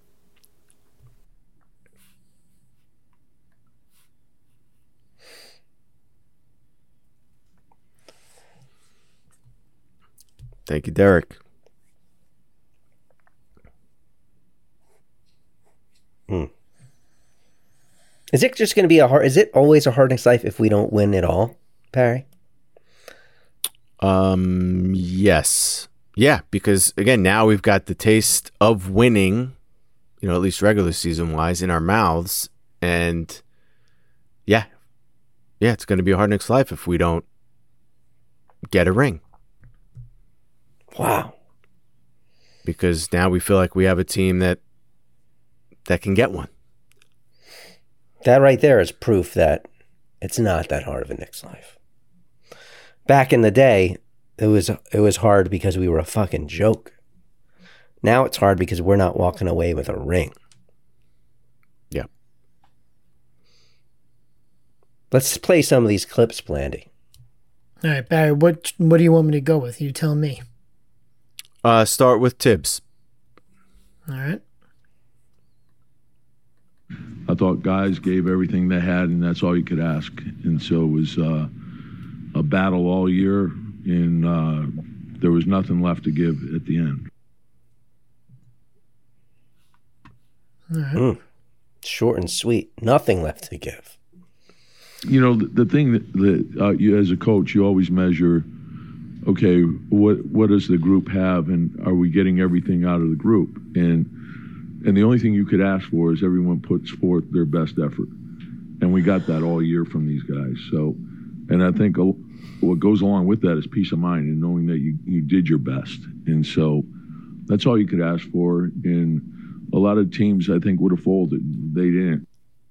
Thank you, Derek. Hmm. Is it just going to be a hard? Is it always a hard next life if we don't win at all, Barry? Um. Yes. Yeah. Because again, now we've got the taste of winning. You know, at least regular season wise, in our mouths, and yeah, yeah, it's going to be a hard next life if we don't get a ring. Wow. Because now we feel like we have a team that that can get one. That right there is proof that it's not that hard of a next life. Back in the day, it was it was hard because we were a fucking joke. Now it's hard because we're not walking away with a ring. Yeah. Let's play some of these clips, Blandy. All right, Barry, what what do you want me to go with? You tell me. Uh, start with Tibbs. All right. I thought guys gave everything they had, and that's all you could ask. And so it was uh, a battle all year, and uh, there was nothing left to give at the end. All right. Mm. Short and sweet. Nothing left to give. You know, the, the thing that, that uh, you, as a coach, you always measure, okay, what what does the group have, and are we getting everything out of the group? And and the only thing you could ask for is everyone puts forth their best effort. And we got that all year from these guys. So, and I think a, what goes along with that is peace of mind and knowing that you, you did your best. And so that's all you could ask for. And a lot of teams, I think, would have folded. They didn't.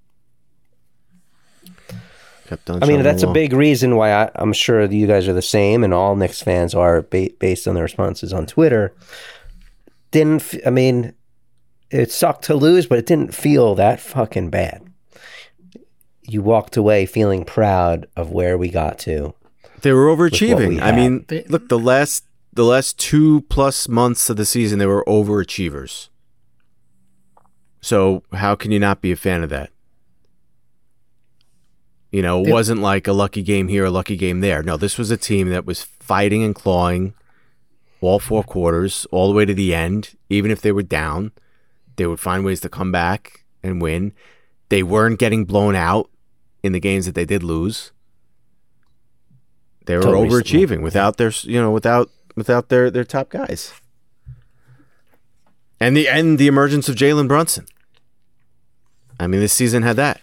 Kept on I mean, chugging that's a along. big reason why I, I'm sure you guys are the same, and all Knicks fans are ba- based on their responses on Twitter. Didn't f- I mean, it sucked to lose, but it didn't feel that fucking bad. You walked away feeling proud of where we got to. They were with what overachieving. we I had. mean, look, the last the last two plus months of the season, they were overachievers. So how can you not be a fan of that? You know, it They- wasn't like a lucky game here, a lucky game there. No, this was a team that was fighting and clawing all four quarters, all the way to the end. Even if they were down, they would find ways to come back and win. They weren't getting blown out in the games that they did lose. They were Totally overachieving without their, you know, without without their, their top guys. And the and the emergence of Jalen Brunson. I mean, this season had that.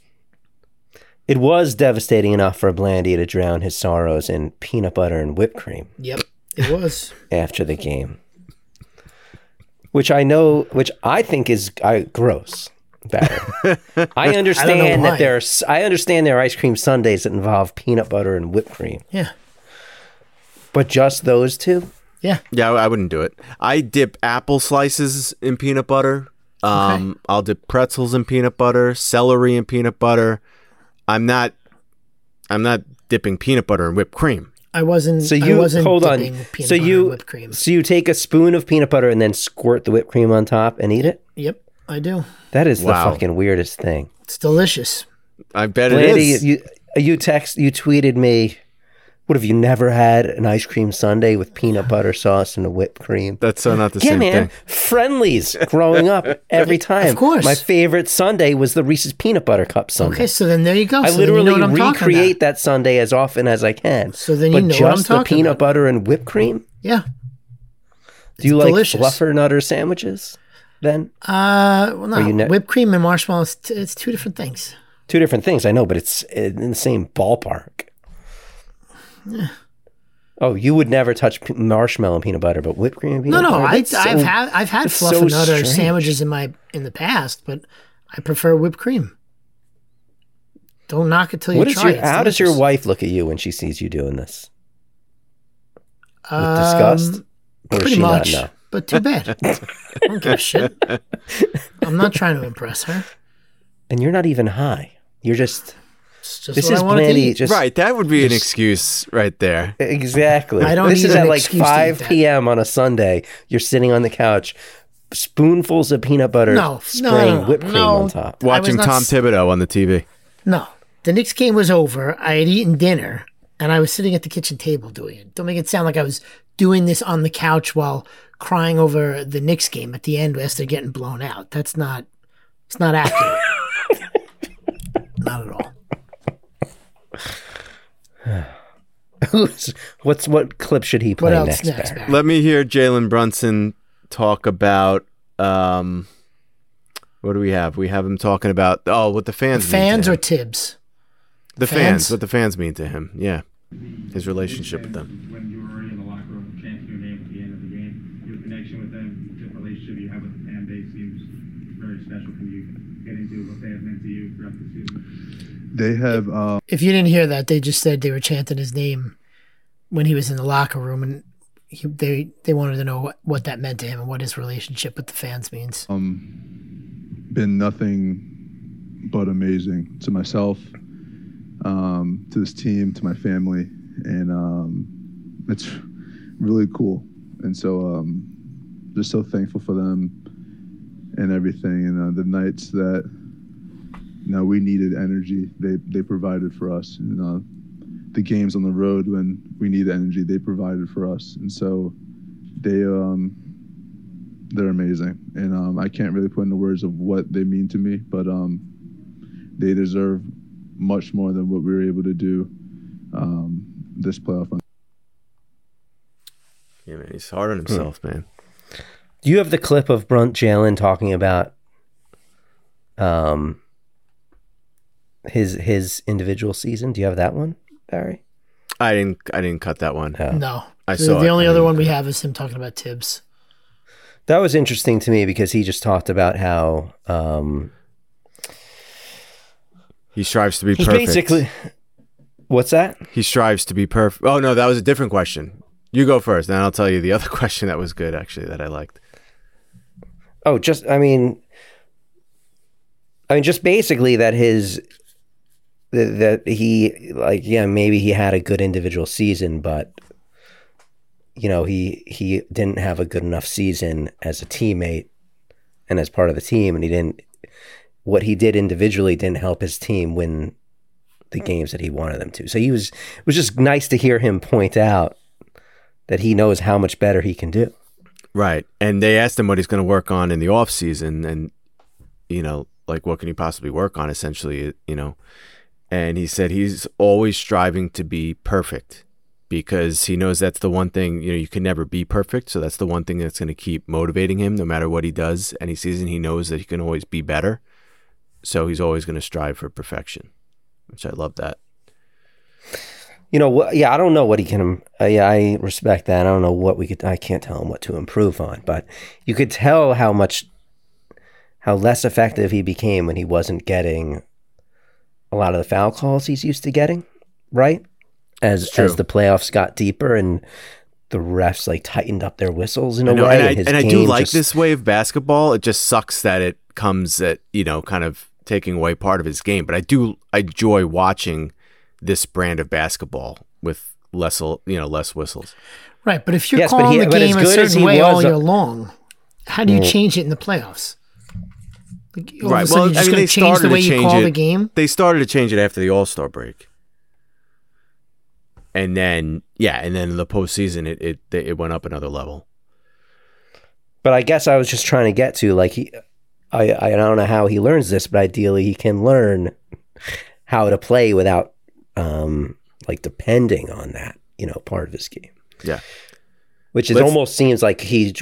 It was devastating enough for Blandy to drown his sorrows in peanut butter and whipped cream Yep, it was. after the game, which I know, which I think is uh, gross. Barry. I understand why. that there's. I understand there are ice cream sundaes that involve peanut butter and whipped cream, Yeah, but just those two. yeah. Yeah, I I wouldn't do it. I dip apple slices in peanut butter. Um, I'll dip pretzels in peanut butter, celery in peanut butter. I'm not. I'm not dipping peanut butter in whipped cream. I wasn't. So I you wasn't hold on. dipping peanut So butter you in whipped cream. so you take a spoon of peanut butter and then squirt the whipped cream on top and eat it. Yep, I do. That is Wow. the fucking weirdest thing. It's delicious. I bet it Blandy, is. you you text you tweeted me. What have you never had an ice cream sundae with peanut butter sauce and a whipped cream? That's so not the Yeah, same man. thing. Friendlies growing up every time. Of course. My favorite sundae was the Reese's peanut butter cup sundae. Okay, so then there you go. I So then you literally know what I'm talking recreate about. that sundae as often as I can. So then you but know what just I'm talking the peanut about. butter and whipped cream? Yeah. Do you It's like delicious. fluffer nutter sandwiches then? Uh, well, no. Or you ne- Whipped cream and marshmallows. T- it's two different things. Two different things, I know, but it's in the same ballpark. Yeah. Oh, you would never touch p- marshmallow and peanut butter, but whipped cream and No, peanut no. butter? I, That's so- I've had I've had that's fluff so and nutter strange. sandwiches in my in the past, but I prefer whipped cream. Don't knock it till you What is try your, it. It's how does your delicious. wife look at you when she sees you doing this? With Um, disgust? Or does Pretty she not much, know? but too bad. I don't give a shit. I'm not trying to impress her. And you're not even high. You're just. It's just This what is I wanted to Blandy eat. just Right, that would be an just- excuse right there. exactly. I don't This need is an at like excuse to eat five that. p.m. on a Sunday. You're sitting on the couch, spoonfuls of peanut butter, No, no, spraying no, no, whipped cream no. on top. Watching not Tom s- Thibodeau on the T V. No, the Knicks game was over. I had eaten dinner, and I was sitting at the kitchen table doing it. Don't make it sound like I was doing this on the couch while crying over the Knicks game at the end as they're getting blown out. That's not. It's not accurate. Not at all. Who's- What's what clip should he play What else next? next, Barry? Barry? Let me hear Jalen Brunson talk about. Um, what do we have? We have him talking about. Oh, what the fans. The fans mean or to him. Tibbs? the fans? fans? What the fans mean to him? Yeah, his relationship with them. When you were already in the locker room, chanting your name at the end of the game, your connection with them, the relationship you have with the fan base seems very special. Can you get into what they have meant to you throughout the season? They have. Uh, If you didn't hear that, they just said they were chanting his name when he was in the locker room, and he, they they wanted to know what, what that meant to him and what his relationship with the fans means. um, been nothing but amazing to myself, um, to this team, to my family, and um, it's really cool. And so, um, just so thankful for them and everything. And uh, the nights that you know we needed energy, they they provided for us. And uh, the games on the road when we need energy, they provided for us. And so, they um. They're amazing, and um, I can't really put into words of what they mean to me, but um, they deserve much more than what we were able to do um, this playoff run. Yeah, man, he's hard on himself, man. Do you have the clip of Brunt Jalen talking about um his his individual season? Do you have that one, Barry? I didn't. I didn't cut that one. No, I the, saw the it. only I other didn't- one we have is him talking about Tibbs. That was interesting to me because he just talked about how um, He strives to be he's perfect. basically. What's that? He strives to be perfect. Oh no, that was a different question. You go first, then I'll tell you the other question that was good, actually, that I liked. Oh, just I mean, I mean, just basically that his that, that he like yeah maybe he had a good individual season, but you know, he he didn't have a good enough season as a teammate and as part of the team, and he didn't. What he did individually didn't help his team win the games that he wanted them to. So he was. It was just nice to hear him point out that he knows how much better he can do. Right, and they asked him what he's going to work on in the off season, and you know, like what can he possibly work on? Essentially, you know, and he said he's always striving to be perfect, because he knows that's the one thing, you know, you can never be perfect. So that's the one thing that's going to keep motivating him no matter what he does any season. He knows that he can always be better. So he's always going to strive for perfection, which I love that. You know, yeah, I don't know what he can, uh, yeah, I respect that. I don't know what we could, I can't tell him what to improve on, but you could tell how much, how less effective he became when he wasn't getting a lot of the foul calls he's used to getting, right? As as the playoffs got deeper and the refs like tightened up their whistles in a know, way. And I, his and I do like just, this way of basketball. It just sucks that it comes at, you know, kind of taking away part of his game. But I do I enjoy watching this brand of basketball with less, you know, less whistles. Right, but if you're Yes, calling he- the but as game a good as certain he way was, all uh, year long, how do you Mm. change it in the playoffs? Like, all Right. of a sudden Well, you're just I mean, going they to change started the way to you change call it. the game? They started to change it after the All-Star break. And then, yeah, and then in the postseason, it, it it went up another level. But I guess I was just trying to get to like he, I I don't know how he learns this, but ideally he can learn how to play without um like depending on that, you know, part of his game. Yeah, which is Let's- almost seems like he,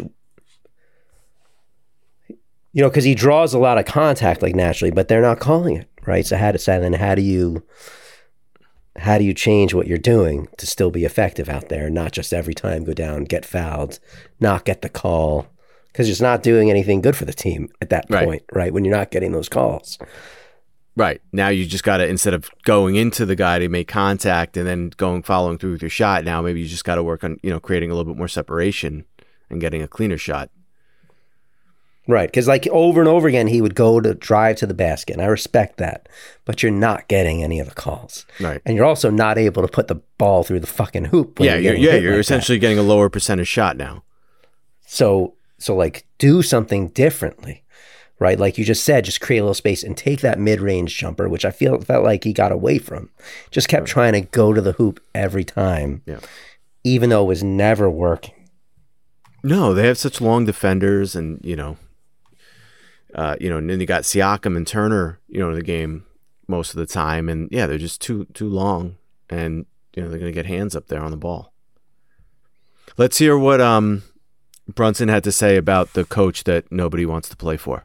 you know, because he draws a lot of contact like naturally, but they're not calling it right. So how to say then how do you how do you change what you're doing to still be effective out there, not just every time go down, get fouled, not get the call, because it's not doing anything good for the team at that Right. point, right? When you're not getting those calls. Right. Now you just got to, instead of going into the guy to make contact and then going following through with your shot, now maybe you just got to work on, you know, creating a little bit more separation and getting a cleaner shot. Right, because like over and over again, he would go to drive to the basket, and I respect that, but you're not getting any of the calls. Right. And you're also not able to put the ball through the fucking hoop. when Yeah, you're you're, getting yeah, hit you're like essentially that. getting a lower percentage shot now. So, so like do something differently, right? Like you just said, just create a little space and take that mid-range jumper, which I feel felt like he got away from. Just kept trying to go to the hoop every time, Yeah. even though it was never working. No, they have such long defenders, and you know, uh, you know, and then you got Siakam and Turner, you know, in the game most of the time, and yeah, they're just too too long, and you know they're going to get hands up there on the ball. Let's hear what um, Brunson had to say about the coach that nobody wants to play for.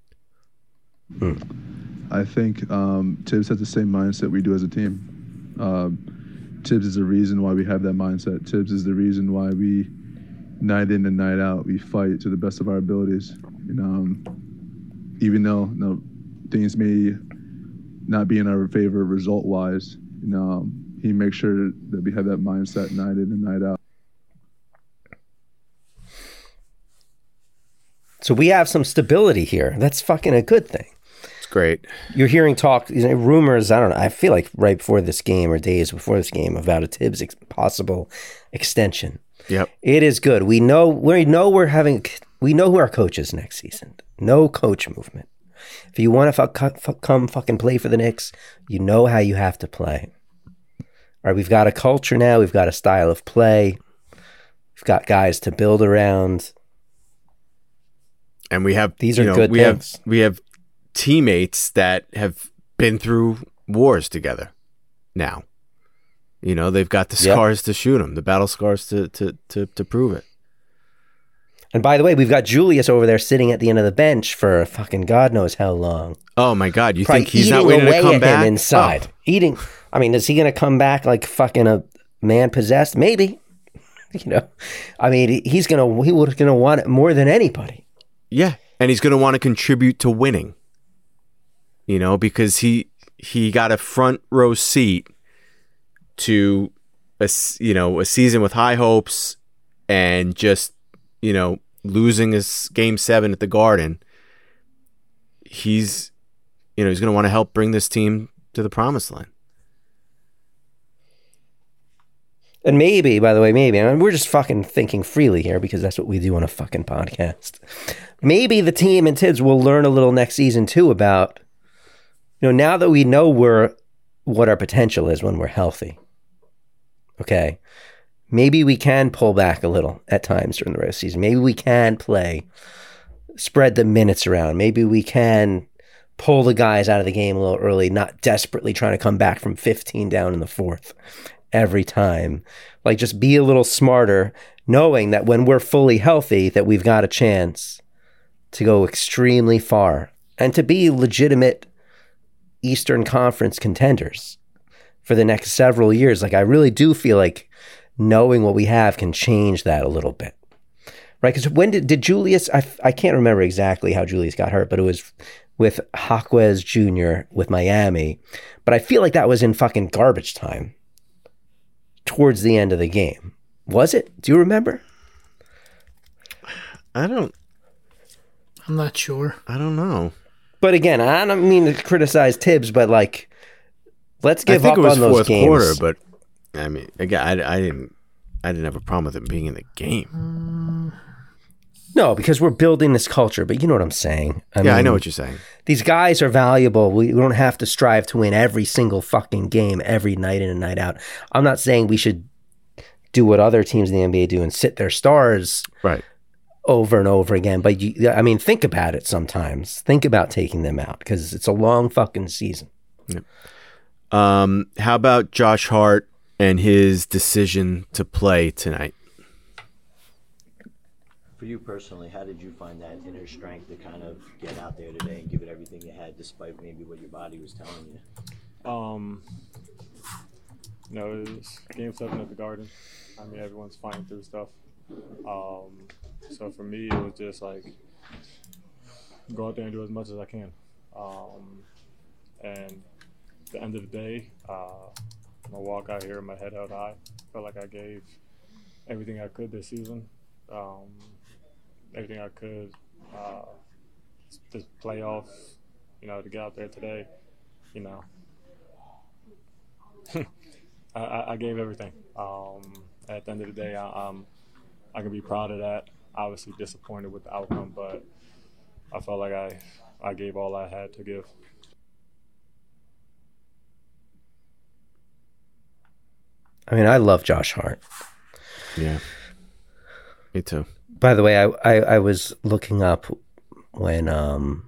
I think um, Tibbs has the same mindset we do as a team. Um, Tibbs is the reason why we have that mindset. Tibbs is the reason why we, night in and night out, we fight to the best of our abilities. And, um, even though you know, things may not be in our favor result-wise, you know, um, he makes sure that we have that mindset night in and night out. So we have some stability here. That's fucking a good thing. It's great. You're hearing talk, you know, rumors, I don't know, I feel like right before this game or days before this game about a Tibbs ex- possible extension. Yep. It is good. We know we know we're having we know who our coach is next season. No coach movement. If you want to fu- fu- come fucking play for the Knicks, you know how you have to play. All right, we've got a culture now. We've got a style of play. We've got guys to build around. And we have These you are know, good we things. have we have teammates that have been through wars together now. You know, they've got the Yep. scars to shoot them, the battle scars to, to, to, to prove it. And by the way, we've got Julius over there sitting at the end of the bench for fucking God knows how long. Oh my God! You Probably think he's eating not waiting away to come at back him inside? Oh. Eating. I mean, is he going to come back like fucking a man possessed? Maybe. You know, I mean, he's gonna he was gonna want it more than anybody. Yeah, and he's going to want to contribute to winning. You know, because he he got a front row seat to a s- you know a season with high hopes, and just you know losing his game seven at the Garden. He's you know he's going to want to help bring this team to the promised land. And maybe, by the way, maybe, I mean, we're just fucking thinking freely here because that's what we do on a fucking podcast. Maybe the team and Tibbs will learn a little next season too about, you know, now that we know we're what our potential is when we're healthy. Okay. Maybe we can pull back a little at times during the regular season. Maybe we can play, spread the minutes around. Maybe we can pull the guys out of the game a little early, not desperately trying to come back from fifteen down in the fourth every time. Like, just be a little smarter, knowing that when we're fully healthy, that we've got a chance to go extremely far and to be legitimate Eastern Conference contenders for the next several years. Like, I really do feel like knowing what we have can change that a little bit, right? Because when did, did Julius, I, I can't remember exactly how Julius got hurt, but it was with Jaquez Junior with Miami. But I feel like that was in fucking garbage time towards the end of the game. Was it? Do you remember? I don't. I'm not sure. I don't know. But again, I don't mean to criticize Tibbs, but like, let's give I think up it was on those fourth games. quarter, but I mean, again, I, I didn't, I didn't have a problem with him being in the game. No, because we're building this culture. But you know what I'm saying? I yeah, mean, I know what you're saying. These guys are valuable. We, we don't have to strive to win every single fucking game every night in and night out. I'm not saying we should do what other teams in the N B A do and sit their stars right over and over again. But you, I mean, think about it sometimes. Think about taking them out because it's a long fucking season. Yep. Um, how about Josh Hart and his decision to play tonight? For you personally, how did you find that inner strength to kind of get out there today and give it everything you had, despite maybe what your body was telling you? Um, no, it was game seven at the Garden. I mean, everyone's fighting through stuff. Um, so for me, it was just like go out there and do as much as I can. Um, and at the end of the day, uh, I'm gonna walk out here with my head held high. Felt like I gave everything I could this season. Um, everything I could uh, this playoff, you know, to get out there today, you know. I, I gave everything. Um, at the end of the day, I, I'm I can be proud of that. Obviously disappointed with the outcome, but I felt like I I gave all I had to give. I mean, I love Josh Hart. Yeah, me too. By the way, I, I, I was looking up when um,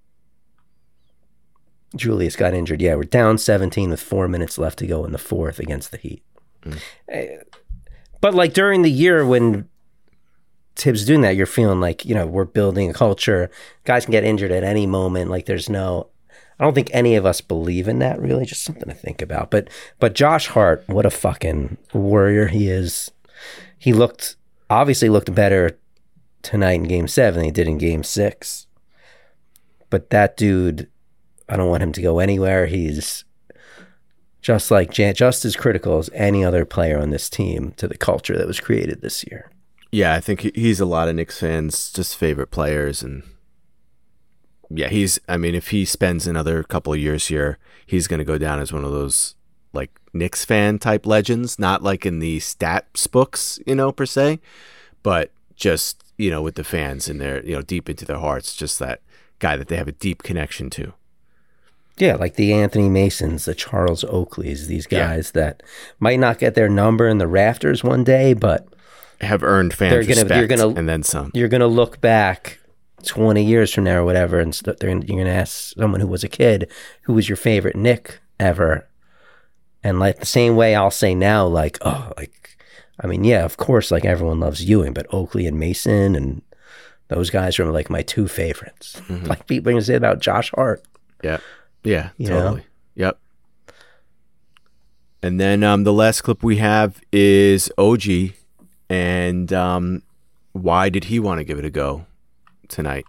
Julius got injured. Yeah, we're down seventeen with four minutes left to go in the fourth against the Heat. Mm. But like during the year when Tibbs doing that, you're feeling like, you know, we're building a culture. Guys can get injured at any moment. Like there's no, I don't think any of us believe in that really. Just something to think about. But but Josh Hart, what a fucking warrior he is. He looked, obviously looked better tonight in game seven than he did in game six. But that dude, I don't want him to go anywhere. He's just like, just as critical as any other player on this team to the culture that was created this year. Yeah, I think he's a lot of Knicks fans' just favorite players. And yeah, he's, I mean, if he spends another couple of years here, he's going to go down as one of those like Knicks fan type legends, not like in the stats books, you know, per se, but just, you know, with the fans in their, you know, deep into their hearts, just that guy that they have a deep connection to. Yeah, like the Anthony Masons, the Charles Oakleys, these guys yeah. that might not get their number in the rafters one day, but have earned fans they're gonna, respect you're gonna, and then some. You're going to look back twenty years from now or whatever, and they're, you're going to ask someone who was a kid, who was your favorite Knick ever? And like the same way I'll say now, like, oh, like, I mean, yeah, of course, like everyone loves Ewing, but Oakley and Mason and those guys are like my two favorites. Mm-hmm. Like people are going to say about Josh Hart. Yeah. Yeah, you totally. Know? Yep. And then um, the last clip we have is O G, and um, why did he want to give it a go tonight?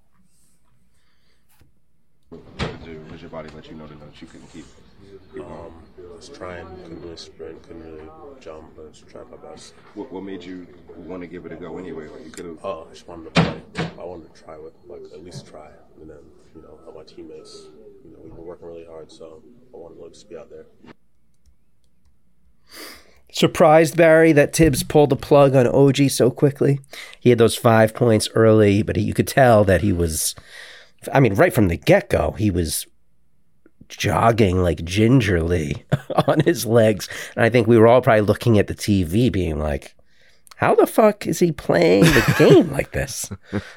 Was your body let you know that you couldn't keep? Um, I was trying, couldn't really sprint, couldn't really jump, but I was trying my best. What, what made you want to give it a go anyway? Like you could have. Oh, I just wanted to play. I wanted to try it, like at least try, and then you know help my teammates. You know, we've been working really hard, so I wanted to just be out there. Surprised, Barry, that Tibbs pulled the plug on O G so quickly. He had those five points early, but he, you could tell that he was, I mean, right from the get-go, he was jogging like gingerly on his legs. And I think we were all probably looking at the T V being like, how the fuck is he playing the game like this?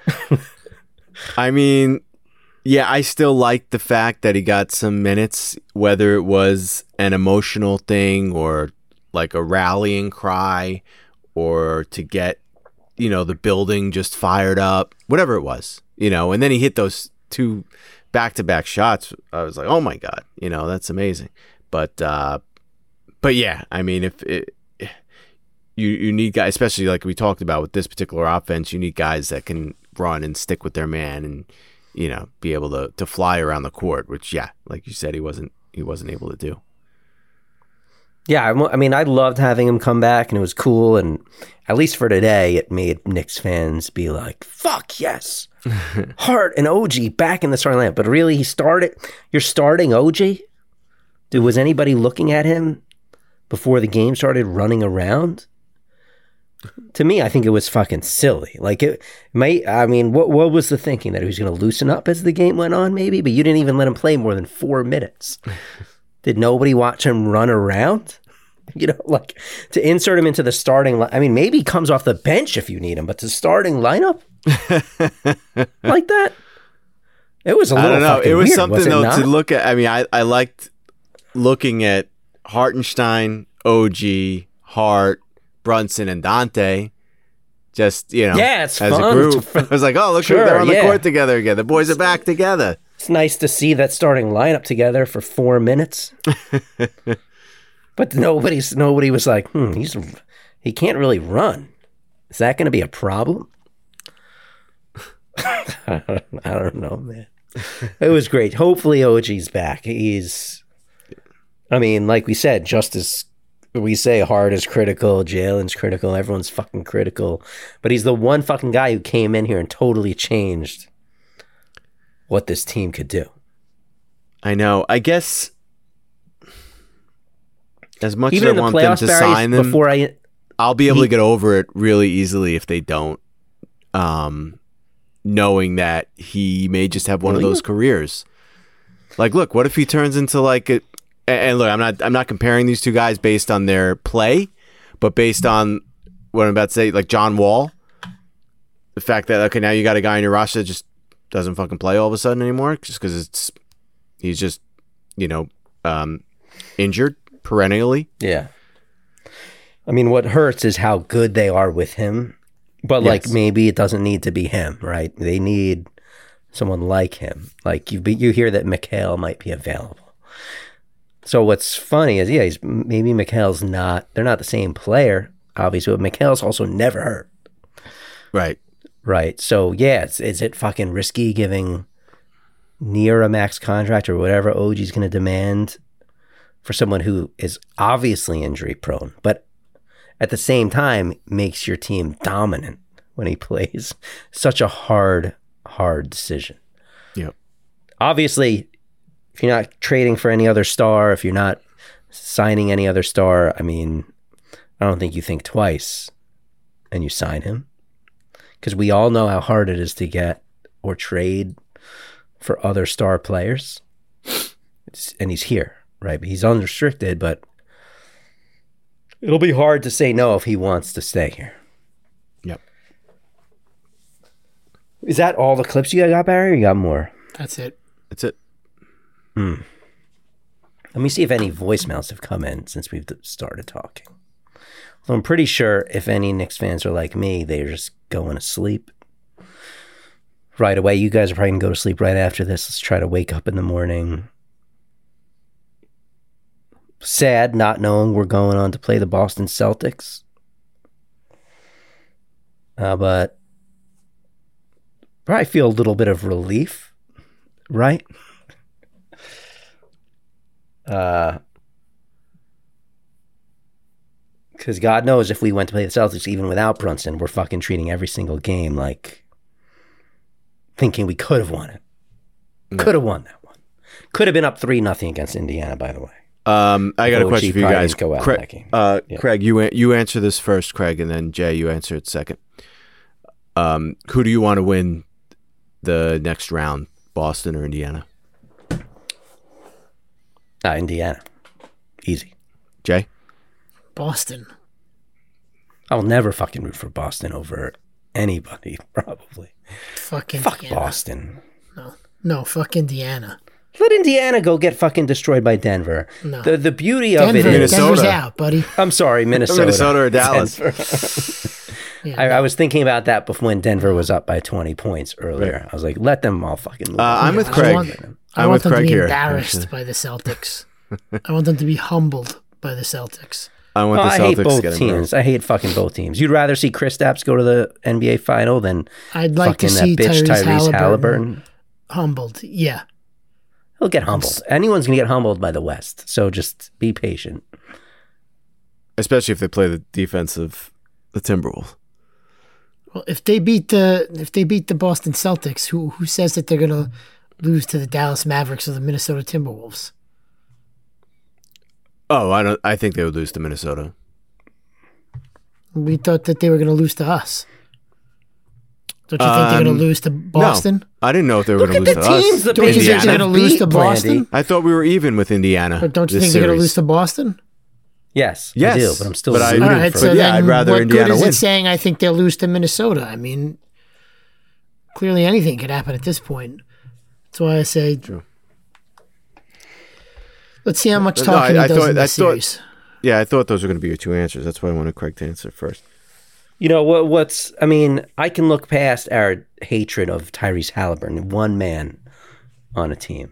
I mean, yeah, I still like the fact that he got some minutes, whether it was an emotional thing or like a rallying cry or to get, you know, the building just fired up, whatever it was, you know, and then he hit those two back-to-back shots. I was like, oh my God, you know, that's amazing. But, uh, but yeah, I mean, if it, you, you need guys, especially like we talked about with this particular offense, you need guys that can run and stick with their man and, you know, be able to, to fly around the court, which, yeah, like you said, he wasn't, he wasn't able to do. Yeah, I mean, I loved having him come back, and it was cool. And at least for today, it made Knicks fans be like, fuck yes. Hart and O G back in the starting lineup. But really, he started, you're starting O G? Dude, was anybody looking at him before the game started running around? To me, I think it was fucking silly. Like, it may, I mean, what what was the thinking? That he was going to loosen up as the game went on, maybe? But you didn't even let him play more than four minutes. Did nobody watch him run around? You know, like, to insert him into the starting line. I mean, maybe he comes off the bench if you need him, but the starting lineup like that? It was a little I don't know. fucking It was weird, something, was it though, not? to look at. I mean, I, I liked looking at Hartenstein, O G, Hart, Brunson, and Dante. Just, you know, Yeah, it's as fun. a group. It's fun. I was like, oh, look, Sure, they're on the yeah. court together again. The boys are back together. It's nice to see that starting lineup together for four minutes. But nobody's nobody was like, hmm, he's he can't really run. Is that going to be a problem? I don't, I don't know, man. It was great. Hopefully O G's back. He's, I mean, like we said, just as we say, Hart is critical, Jalen's critical, everyone's fucking critical. But he's the one fucking guy who came in here and totally changed what this team could do. I know. I guess as much Even as I in the want them playoffs, to Barry, sign them, before I, I'll be able he- to get over it really easily if they don't. Um, knowing that he may just have one Will of those you? careers. Like, look, what if he turns into like a? And look, I'm not. I'm not comparing these two guys based on their play, but based on what I'm about to say, like John Wall. The fact that okay, now you got a guy in your roster that just doesn't fucking play all of a sudden anymore, just because it's he's just you know um, injured perennially. Yeah. I mean, what hurts is how good they are with him. But, like, Yes. maybe it doesn't need to be him, right? They need someone like him. Like, you you hear that Mikhail might be available. So what's funny is, yeah, he's, maybe Mikhail's not, they're not the same player, obviously, but Mikhail's also never hurt. Right. Right. So, yeah, it's, is it fucking risky giving near a max contract or whatever O G's going to demand for someone who is obviously injury prone, but at the same time makes your team dominant when he plays? Such a hard, hard decision. Yep. Obviously, if you're not trading for any other star, if you're not signing any other star, I mean, I don't think you think twice and you sign him. Because we all know how hard it is to get or trade for other star players. It's, and he's here, right? He's unrestricted, but it'll be hard to say no if he wants to stay here. Yep. Is that all the clips you got, Barry, or you got more? That's it. That's it. Hmm. Let me see if any voicemails have come in since we've started talking. Well, I'm pretty sure if any Knicks fans are like me, they're just going to sleep right away. You guys are probably going to go to sleep right after this. Let's try to wake up in the morning. Sad not knowing we're going on to play the Boston Celtics. Uh, but probably feel a little bit of relief, right? Uh, because God knows if we went to play the Celtics, even without Brunson, we're fucking treating every single game like thinking we could have won it. Could have won that one. Could have been up three nothing against Indiana, by the way. Um, I got a Bochy question for you probably guys. go out in Craig, that game. uh, Yeah. Craig, you an- you answer this first, Craig, and then Jay, you answer it second. Um, who do you want to win the next round, Boston or Indiana? Uh, Indiana. Easy. Jay? Boston. I'll never fucking root for Boston over anybody, probably. Fuck Fuck Indiana. Boston. No, no, fuck Indiana. Let Indiana go get fucking destroyed by Denver. No. The the beauty of Denver, it is Denver's out, buddy. I'm sorry, Minnesota. Minnesota or Dallas. Denver. I, I was thinking about that before when Denver was up by twenty points earlier. I was like, let them all fucking move. Uh, I'm with I Craig. want, I I'm want with them Craig to be here. embarrassed by the Celtics. I want them to be humbled by the Celtics. I want Oh, the I Celtics hate to both get teams. I hate fucking both teams. You'd rather see Kristaps go to the N B A final than I'd like to fucking see that bitch Tyrese Tyrese Halliburton, Halliburton. humbled. Yeah. He'll get humbled. Anyone's gonna get humbled by the West. So just be patient. Especially if they play the defense of the Timberwolves. Well, if they beat the if they beat the Boston Celtics, who who says that they're gonna lose to the Dallas Mavericks or the Minnesota Timberwolves? Oh, I don't. I think they would lose to Minnesota. We thought that they were gonna lose to us. Don't you think they're gonna Um, lose to Boston? No, I didn't know if they were Look going to at lose the to teams us. that Don't you think Indiana. they're gonna lose to Boston? I thought we were even with Indiana. But don't you this think they're gonna series. lose to Boston? Yes, Yes, I do, but I'm still but I- rooting All right, for so them. yeah, then I'd rather what Indiana good is win. it saying I think they'll lose to Minnesota? I mean, clearly anything could happen at this point. That's why I say, True. let's see how much No, talking I- I he does thought- in I this thought- series. Yeah, I thought those were going to be your two answers. That's why I wanted Craig to answer first. You know what? What's I mean, I can look past our hatred of Tyrese Halliburton, one man on a team.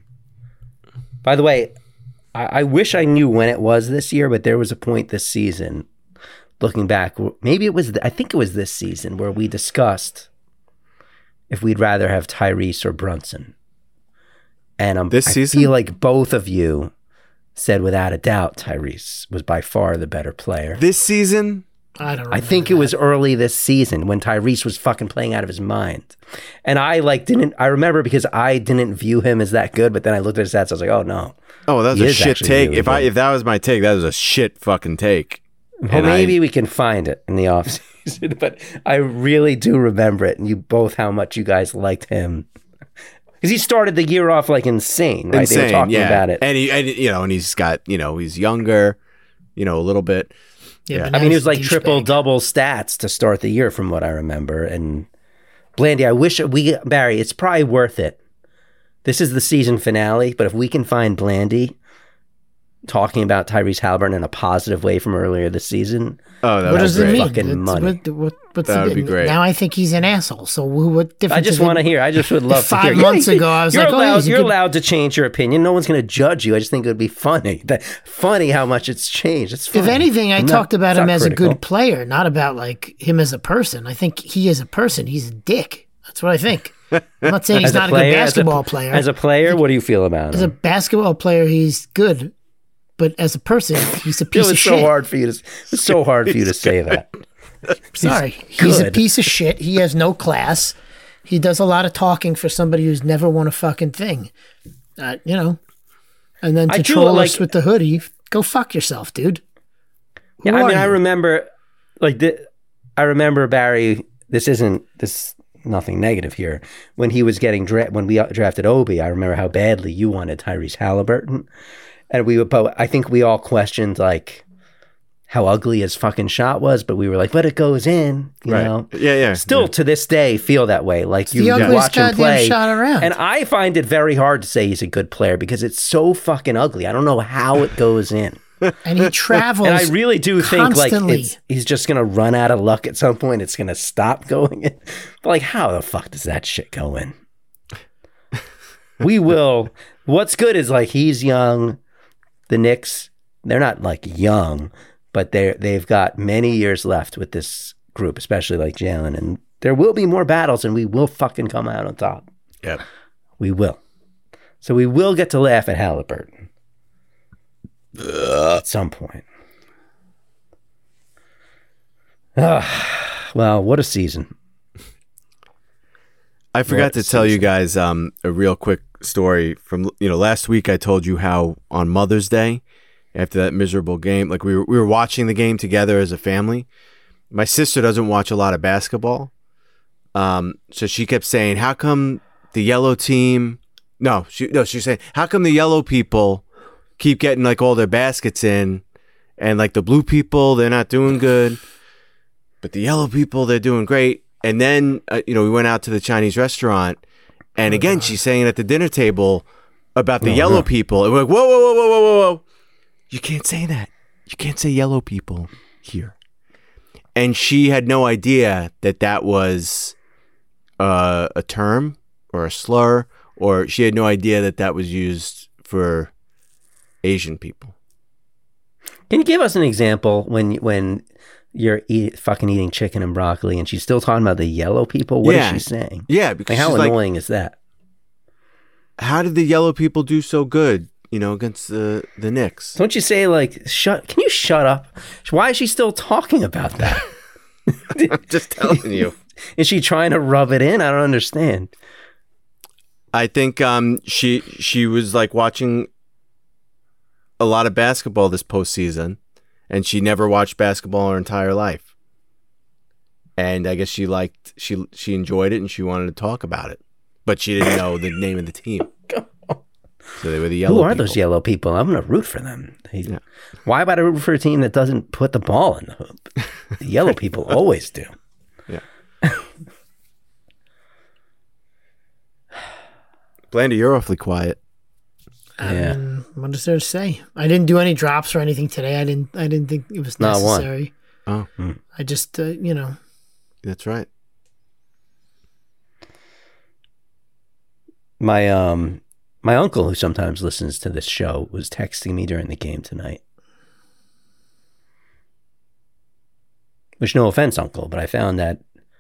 By the way, I, I wish I knew when it was this year, but there was a point this season, looking back, maybe it was. I think it was this season where we discussed if we'd rather have Tyrese or Brunson. And um, This I season? feel like both of you said without a doubt Tyrese was by far the better player. This season, I don't. I think it was early this season when Tyrese was fucking playing out of his mind. And I like didn't I remember because I didn't view him as that good, but then I looked at his stats, I was like, oh no. Oh, that was He a is shit actually take. really if I good. if that was my take, that was a shit fucking take. Well, And I- maybe we can find it in the offseason, but I really do remember it, and you both how much you guys liked him. Because he started the year off like insane, right? insane, they were talking yeah. about it. And he, and you know, and he's got, you know, he's younger, you know, a little bit. Yeah, I mean, he was like triple double stats to start the year, from what I remember. And Blandy, I wish we Barry. It's probably worth it. This is the season finale, but if we can find Blandy talking about Tyrese Halliburton in a positive way from earlier this season, oh, that What does it mean? Fucking It's- money. What, what, what's That the, would be great. Now I think he's an asshole. So who- what difference? I just is it- want to hear. I just would love Five to hear. months Yeah, ago, I was you're like, oh, allowed, he's a you're good- allowed to change your opinion. No one's going to judge you. I just think it would be funny. That, funny how much it's changed. It's funny. If anything, I I'm not- talked about it's him not as a critical. good player, not about like him as a person. I think he as a person, he's a dick. That's what I think. I'm not saying he's As a not a, player, good as a- basketball player. As a player, what do you feel about As a him? basketball player, he's good, but as a person, he's a It piece was of so shit. hard for you to. It was so hard for you to say that. Sorry, he's a good. piece of shit. He has no class. He does a lot of talking for somebody who's never won a fucking thing. Uh, you know, and then I to do troll like- us with the hoodie, go fuck yourself, dude. Who Yeah, I are mean, I you? remember, like, the, I remember Barry. This isn't this nothing negative here. When he was getting dra- when we drafted Obi, I remember how badly you wanted Tyrese Halliburton, and we would. But I think we all questioned like how ugly his fucking shot was, but we were like, but it goes in, you Right. know. Yeah, yeah. Still to this day, feel that way. Like you the ugliest watch him goddamn play, shot around. and I find it very hard to say he's a good player because it's so fucking ugly. I don't know how it goes in. And he travels. And I really do think like constantly. it's, he's just gonna run out of luck at some point. It's gonna stop going in. But like, how the fuck does that shit go in? We will. What's good is like he's young. The Knicks, they're not like young, but they they've got many years left with this group, especially like Jalen. And there will be more battles, and we will fucking come out on top. Yep. We will. So we will get to laugh at Halliburton at some point. Ah, well, what a season. I forgot What to tell season. you guys um, a real quick story from, you know, last week I told you how on Mother's Day, after that miserable game. Like we were, we were watching the game together as a family. My sister doesn't watch a lot of basketball. Um, so she kept saying, how come the yellow team, no, she, no, she's saying, how come the yellow people keep getting like all their baskets in and like the blue people, they're not doing good, but the yellow people, they're doing great. And then, uh, you know, we went out to the Chinese restaurant and oh, again, God. she's saying at the dinner table about the oh, yellow no. people. And we're like, whoa, whoa, whoa, whoa, whoa, whoa, whoa. You can't say that. You can't say yellow people here. And she had no idea that that was uh, a term or a slur, or she had no idea that that was used for Asian people. Can you give us an example when when you're eat, fucking eating chicken and broccoli and she's still talking about the yellow people? What yeah. is she saying? Yeah, because like, how she's annoying like, is that? How did the yellow people do so good, you know, against the the Knicks? Don't you say like, shut? Can you shut up? Why is she still talking about that? I'm just telling you. Is she trying to rub it in? I don't understand. I think um, she she was like watching a lot of basketball this postseason, and she never watched basketball her entire life. And I guess she liked she she enjoyed it, and she wanted to talk about it, but she didn't know the name of the team. So they were the yellow. Who are people. those yellow people? I'm going to root for them. Yeah. Why would I root for a team that doesn't put the ball in the hoop? The yellow people always do. Yeah. Blandy, you're awfully quiet. Um, yeah. What is there to say? I didn't do any drops or anything today. I didn't. I didn't think it was necessary. Not one. Oh. I just, uh, you know. That's right. My um. My uncle, who sometimes listens to this show, was texting me during the game tonight. Which, no offense, uncle, but I found that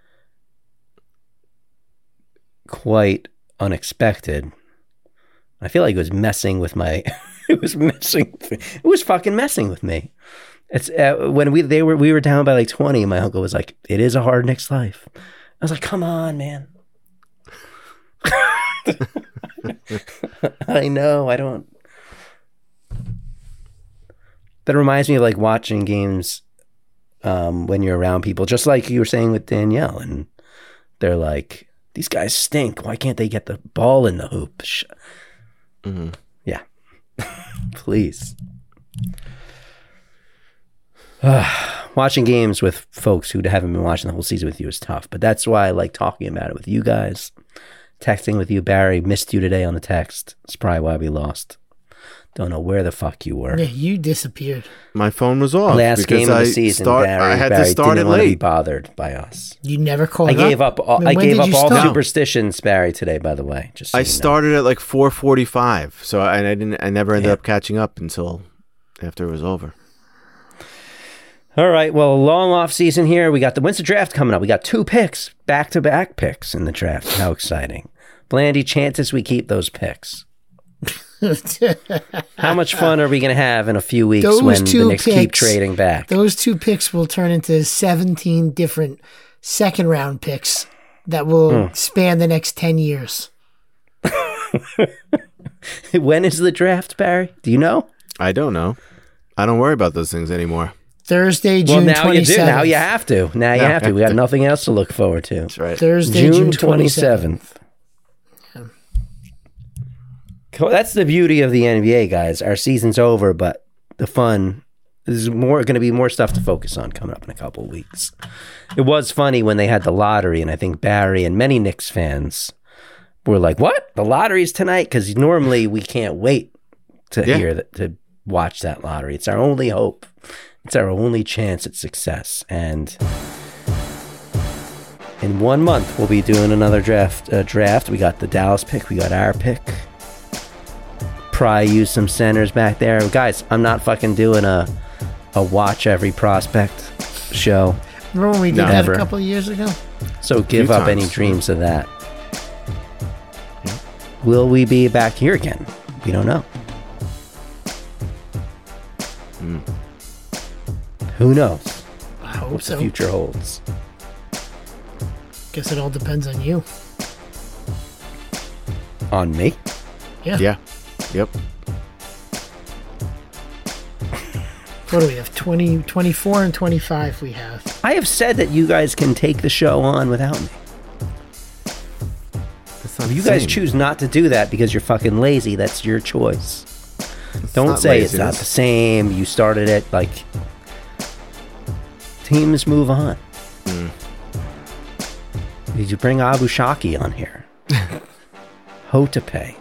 quite unexpected. I feel like it was messing with my. it was messing. With me. It was fucking messing with me. It's uh, when we they were we were down by like twenty. And my uncle was like, "It is a hard Knicks life." I was like, "Come on, man." I know, I don't. That reminds me of like watching games um, when you're around people, just like you were saying with Danielle, and they're like, these guys stink. Why can't they get the ball in the hoop? Sh- mm-hmm. Yeah. Please. Watching games with folks who haven't been watching the whole season with you is tough, but that's why I like talking about it with you guys. Texting with you, Barry. Missed you today on the text. That's probably why we lost. Don't know where the fuck you were. Yeah, you disappeared. My phone was off. Last game of the season, start, Barry. I had Barry to start didn't it want late. to be bothered by us. You never called I gave up. up. All, I, I gave up all stop? superstitions, Barry, today. By the way, just so I you know. started at like four forty-five, so I, I didn't. I never ended yeah. up catching up until after it was over. All right, well, a long off season here. We got the Winter draft coming up. We got two picks, back to back picks in the draft. How exciting! Blandy, chances we keep those picks. How much fun are we going to have in a few weeks those when the Knicks picks, keep trading back? Those two picks will turn into seventeen different second round picks that will mm. span the next ten years. When is the draft, Barry? Do you know? I don't know. I don't worry about those things anymore. Thursday, June well, now twenty-seventh. You do. Now you have to. Now you have to. We got nothing else to look forward to. That's right. Thursday, June twenty-seventh. That's the beauty of the N B A, guys. Our season's over, but the fun is more going to be more stuff to focus on coming up in a couple of weeks. It was funny when they had the lottery, and I think Barry and many Knicks fans were like, "What? The lottery's tonight?" Because normally we can't wait to yeah. hear that, to watch that lottery. It's our only hope. It's our only chance at success. And in one month, we'll be doing another draft. Uh, draft. We got the Dallas pick. We got our pick. Probably use some centers back there. Guys, I'm not fucking doing a a watch every prospect show. Remember when we did no. that a couple of years ago? So give up times. any dreams of that. Yeah. Will we be back here again? We don't know. Mm. Who knows? I hope what so. The future holds. Guess it all depends on you. On me? Yeah. Yeah. Yep. What do we have? twenty, twenty-four and twenty-five we have. I have said that you guys can take the show on without me. That's not If you the guys same. choose not to do that because you're fucking lazy, that's your choice. Don't not say it's not laziness. the same. You started it. Like, teams move on. Mm. Did you bring Abu Shaki on here? Hotepe.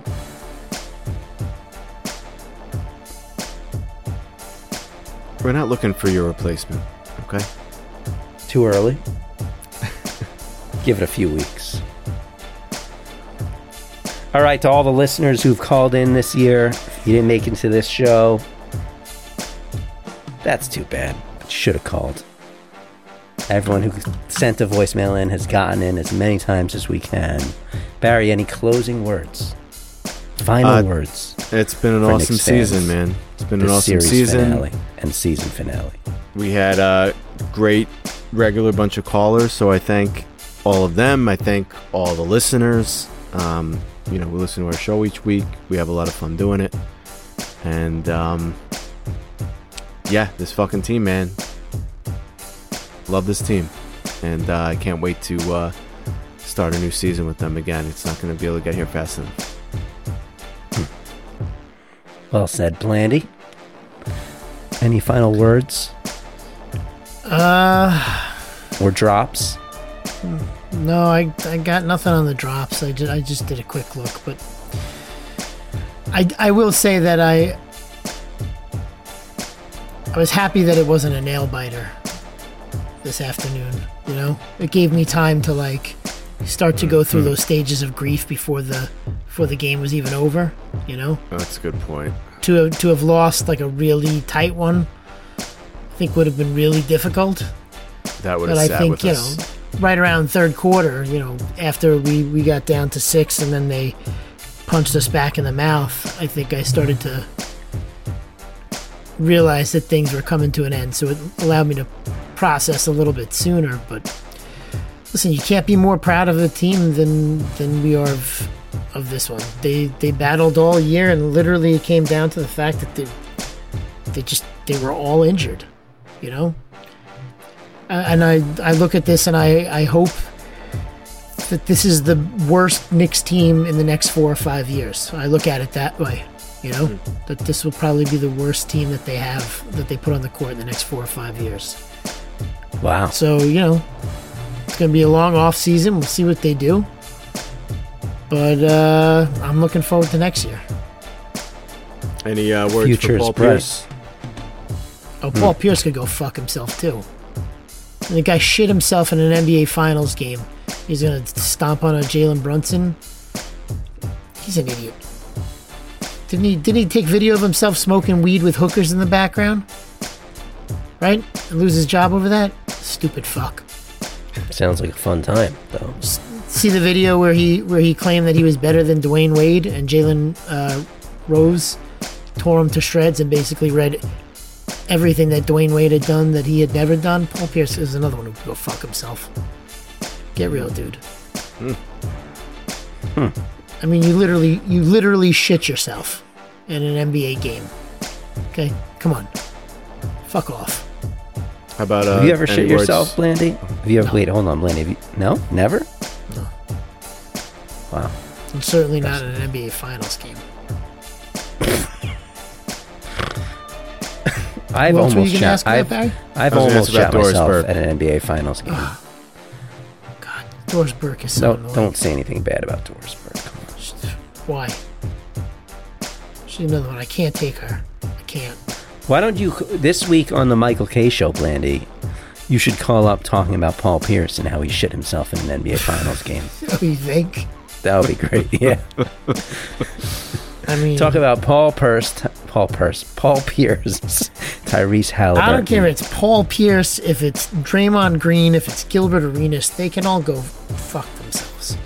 We're not looking for your replacement, okay? Too early? Give it a few weeks. All right, to all the listeners who've called in this year, you didn't make it to this show. That's too bad. But you should have called. Everyone who sent a voicemail in has gotten in as many times as we can. Barry, any closing words? Final Uh, words. It's been an for awesome Knicks season, fans. man. It's been an This awesome series season. finale and season finale. We had a great regular bunch of callers, so I thank all of them. I thank all the listeners. Um, you know, we listen to our show each week. We have a lot of fun doing it. And, um, yeah, this fucking team, man. Love this team. And uh, I can't wait to uh, start a new season with them again. It's not going to be able to get here fast enough. Well said, Blandy. Any final words Uh, or drops? no, I I got nothing on the drops. I just, I just did a quick look, but I, I will say that I I was happy that it wasn't a nail biter this afternoon. You know, it gave me time to like start to go through Mhm. those stages of grief before the before the game was even over. You know, That's a good point. to have, to have lost like a really tight one, I think would have been really difficult. That would But have I sat think with you us. know, right around third quarter, you know, after we we got down to six and then they punched us back in the mouth, I think I started to realize that things were coming to an end. So it allowed me to process a little bit sooner. But listen, you can't be more proud of the team than than we are of, of this one. They they battled all year, and literally it came down to the fact that they they just they were all injured, you know. Uh, and I I look at this and I I hope that this is the worst Knicks team in the next four or five years. I look at it that way, you know, that this will probably be the worst team that they have, that they put on the court in the next four or five years. Wow. So, you know, it's going to be a long off season. We'll see what they do. But uh, I'm looking forward to next year. Any uh, words Future for is Paul bright. Pierce? Oh, Paul Pierce could go fuck himself, too. And the guy shit himself in an N B A Finals game. He's going to stomp on a Jalen Brunson. He's an idiot. Didn't he, didn't he take video of himself smoking weed with hookers in the background? Right? And lose his job over that? Stupid fuck. Sounds like a fun time, though. See the video where he where he claimed that he was better than Dwayne Wade, and Jalen uh, Rose tore him to shreds and basically read everything that Dwayne Wade had done that he had never done. Paul Pierce is another one who could go fuck himself. Get real, dude. Hmm. Hmm. I mean, you literally you literally shit yourself in an N B A game. Okay, come on, fuck off. How about uh, Have you ever any shit words- yourself, Blandy? Have you ever? Wait, hold on, Blandy. Have you, no, never. No. Wow. And certainly not in an N B A Finals game. I've Who else were you almost gonna shot. ask about, I've, Barry? I've I was gonna almost ask about shot Doris myself Burke. at an N B A Finals game. Doris Burke is so Don't annoying. don't say anything bad about Doris Burke. Come on. Why? She's another one. I can't take her. I can't. Why don't you this week on the Michael K show, Blandy? You should call up talking about Paul Pierce and how he shit himself in an N B A Finals game. Oh, you think? That would be great. Yeah. I mean, Talk about Paul Pierce, Paul Pierce, Paul Pierce, Tyrese Halliburton. I don't care if it's Paul Pierce, if it's Draymond Green, if it's Gilbert Arenas. They can all go fuck themselves.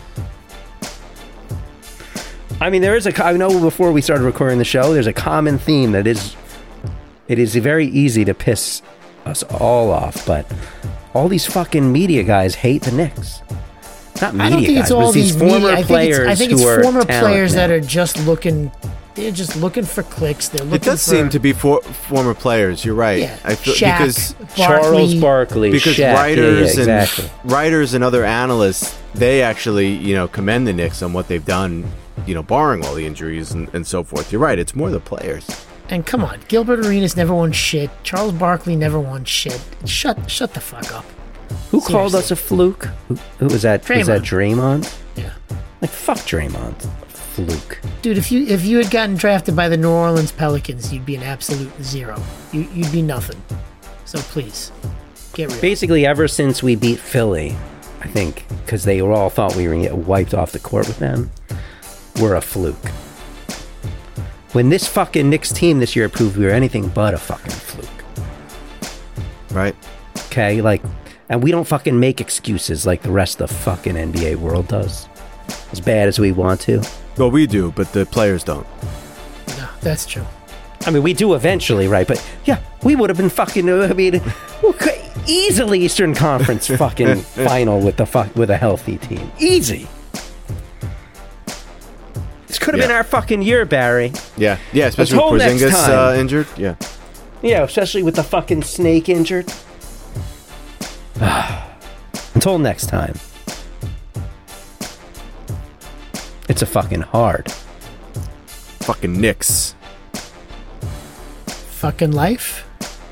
I mean, there is a. I know before we started recording the show, there's a common theme that is. It is very easy to piss us all off, but all these fucking media guys hate the Knicks. Not media I don't think guys, it's all but these these former media. I think players it's, I think who it's are former talent players now. that are just looking They're just looking for clicks. They're looking It does for, seem to be for, former players. You're right. Yeah. I feel, Shaq, because Barkley. Charles Barkley, because Shaq, writers yeah, yeah, exactly. and writers and other analysts, they actually, you know, commend the Knicks on what they've done, you know, barring all the injuries and, and so forth. You're right. It's more the players. And come on, Gilbert Arenas never won shit. Charles Barkley never won shit. Shut, shut the fuck up. Who Seriously. called us a fluke? Who, who was that? Was that Draymond? Yeah. Like fuck Draymond. Fluke. Dude, if you if you had gotten drafted by the New Orleans Pelicans, you'd be an absolute zero. You, you'd be nothing. So please, get real. Basically, ever since we beat Philly, I think, because they all thought we were going to get wiped off the court with them, we're a fluke. When this fucking Knicks team this year proved we were anything but a fucking fluke. Right. Okay, like, and we don't fucking make excuses like the rest of the fucking N B A world does. As bad as we want to. Well, we do, but the players don't. No, that's true. I mean, we do eventually, right? But yeah, we would have been fucking. I mean, easily Eastern Conference fucking final with the fuck with a healthy team. Easy. This could have Yeah. been our fucking year, Barry. Yeah, yeah, especially Until with next Porzingis time. uh, injured. Yeah. Yeah, especially with the fucking snake injured. Until next time. It's a fucking hard. Fucking Knicks. Fucking life.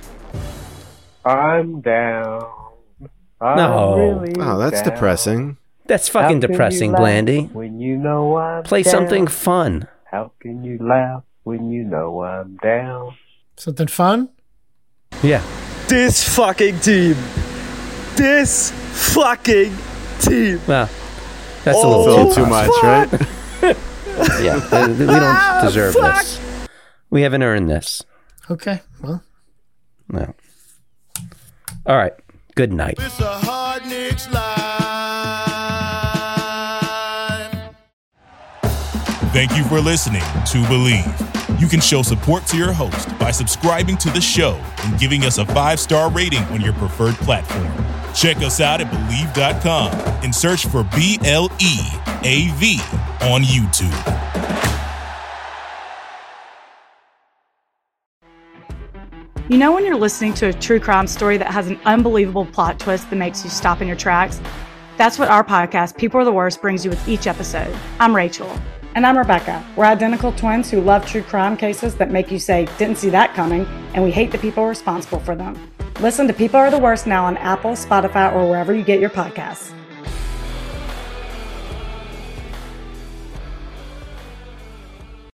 I'm down. I'm No. really Oh, that's down. depressing. That's How fucking can you depressing, laugh Blandy. When you know I'm Play down? something fun. How can you laugh when you know I'm down? Something fun? Yeah. This fucking team. This fucking team. Well, that's a Oh, little, Too too much, right? Yeah, uh, we don't deserve fuck. this. We haven't earned this. Okay, well. No. All right. Good night. It's a hard Knicks life. Thank you for listening to Believe. You can show support to your host by subscribing to the show and giving us a five-star rating on your preferred platform. Check us out at Believe dot com and search for B L E A V on YouTube. You know when you're listening to a true crime story that has an unbelievable plot twist that makes you stop in your tracks? That's what our podcast, People Are the Worst, brings you with each episode. I'm Rachel. And I'm Rebecca. We're identical twins who love true crime cases that make you say, didn't see that coming, and we hate the people responsible for them. Listen to People Are the Worst now on Apple, Spotify, or wherever you get your podcasts.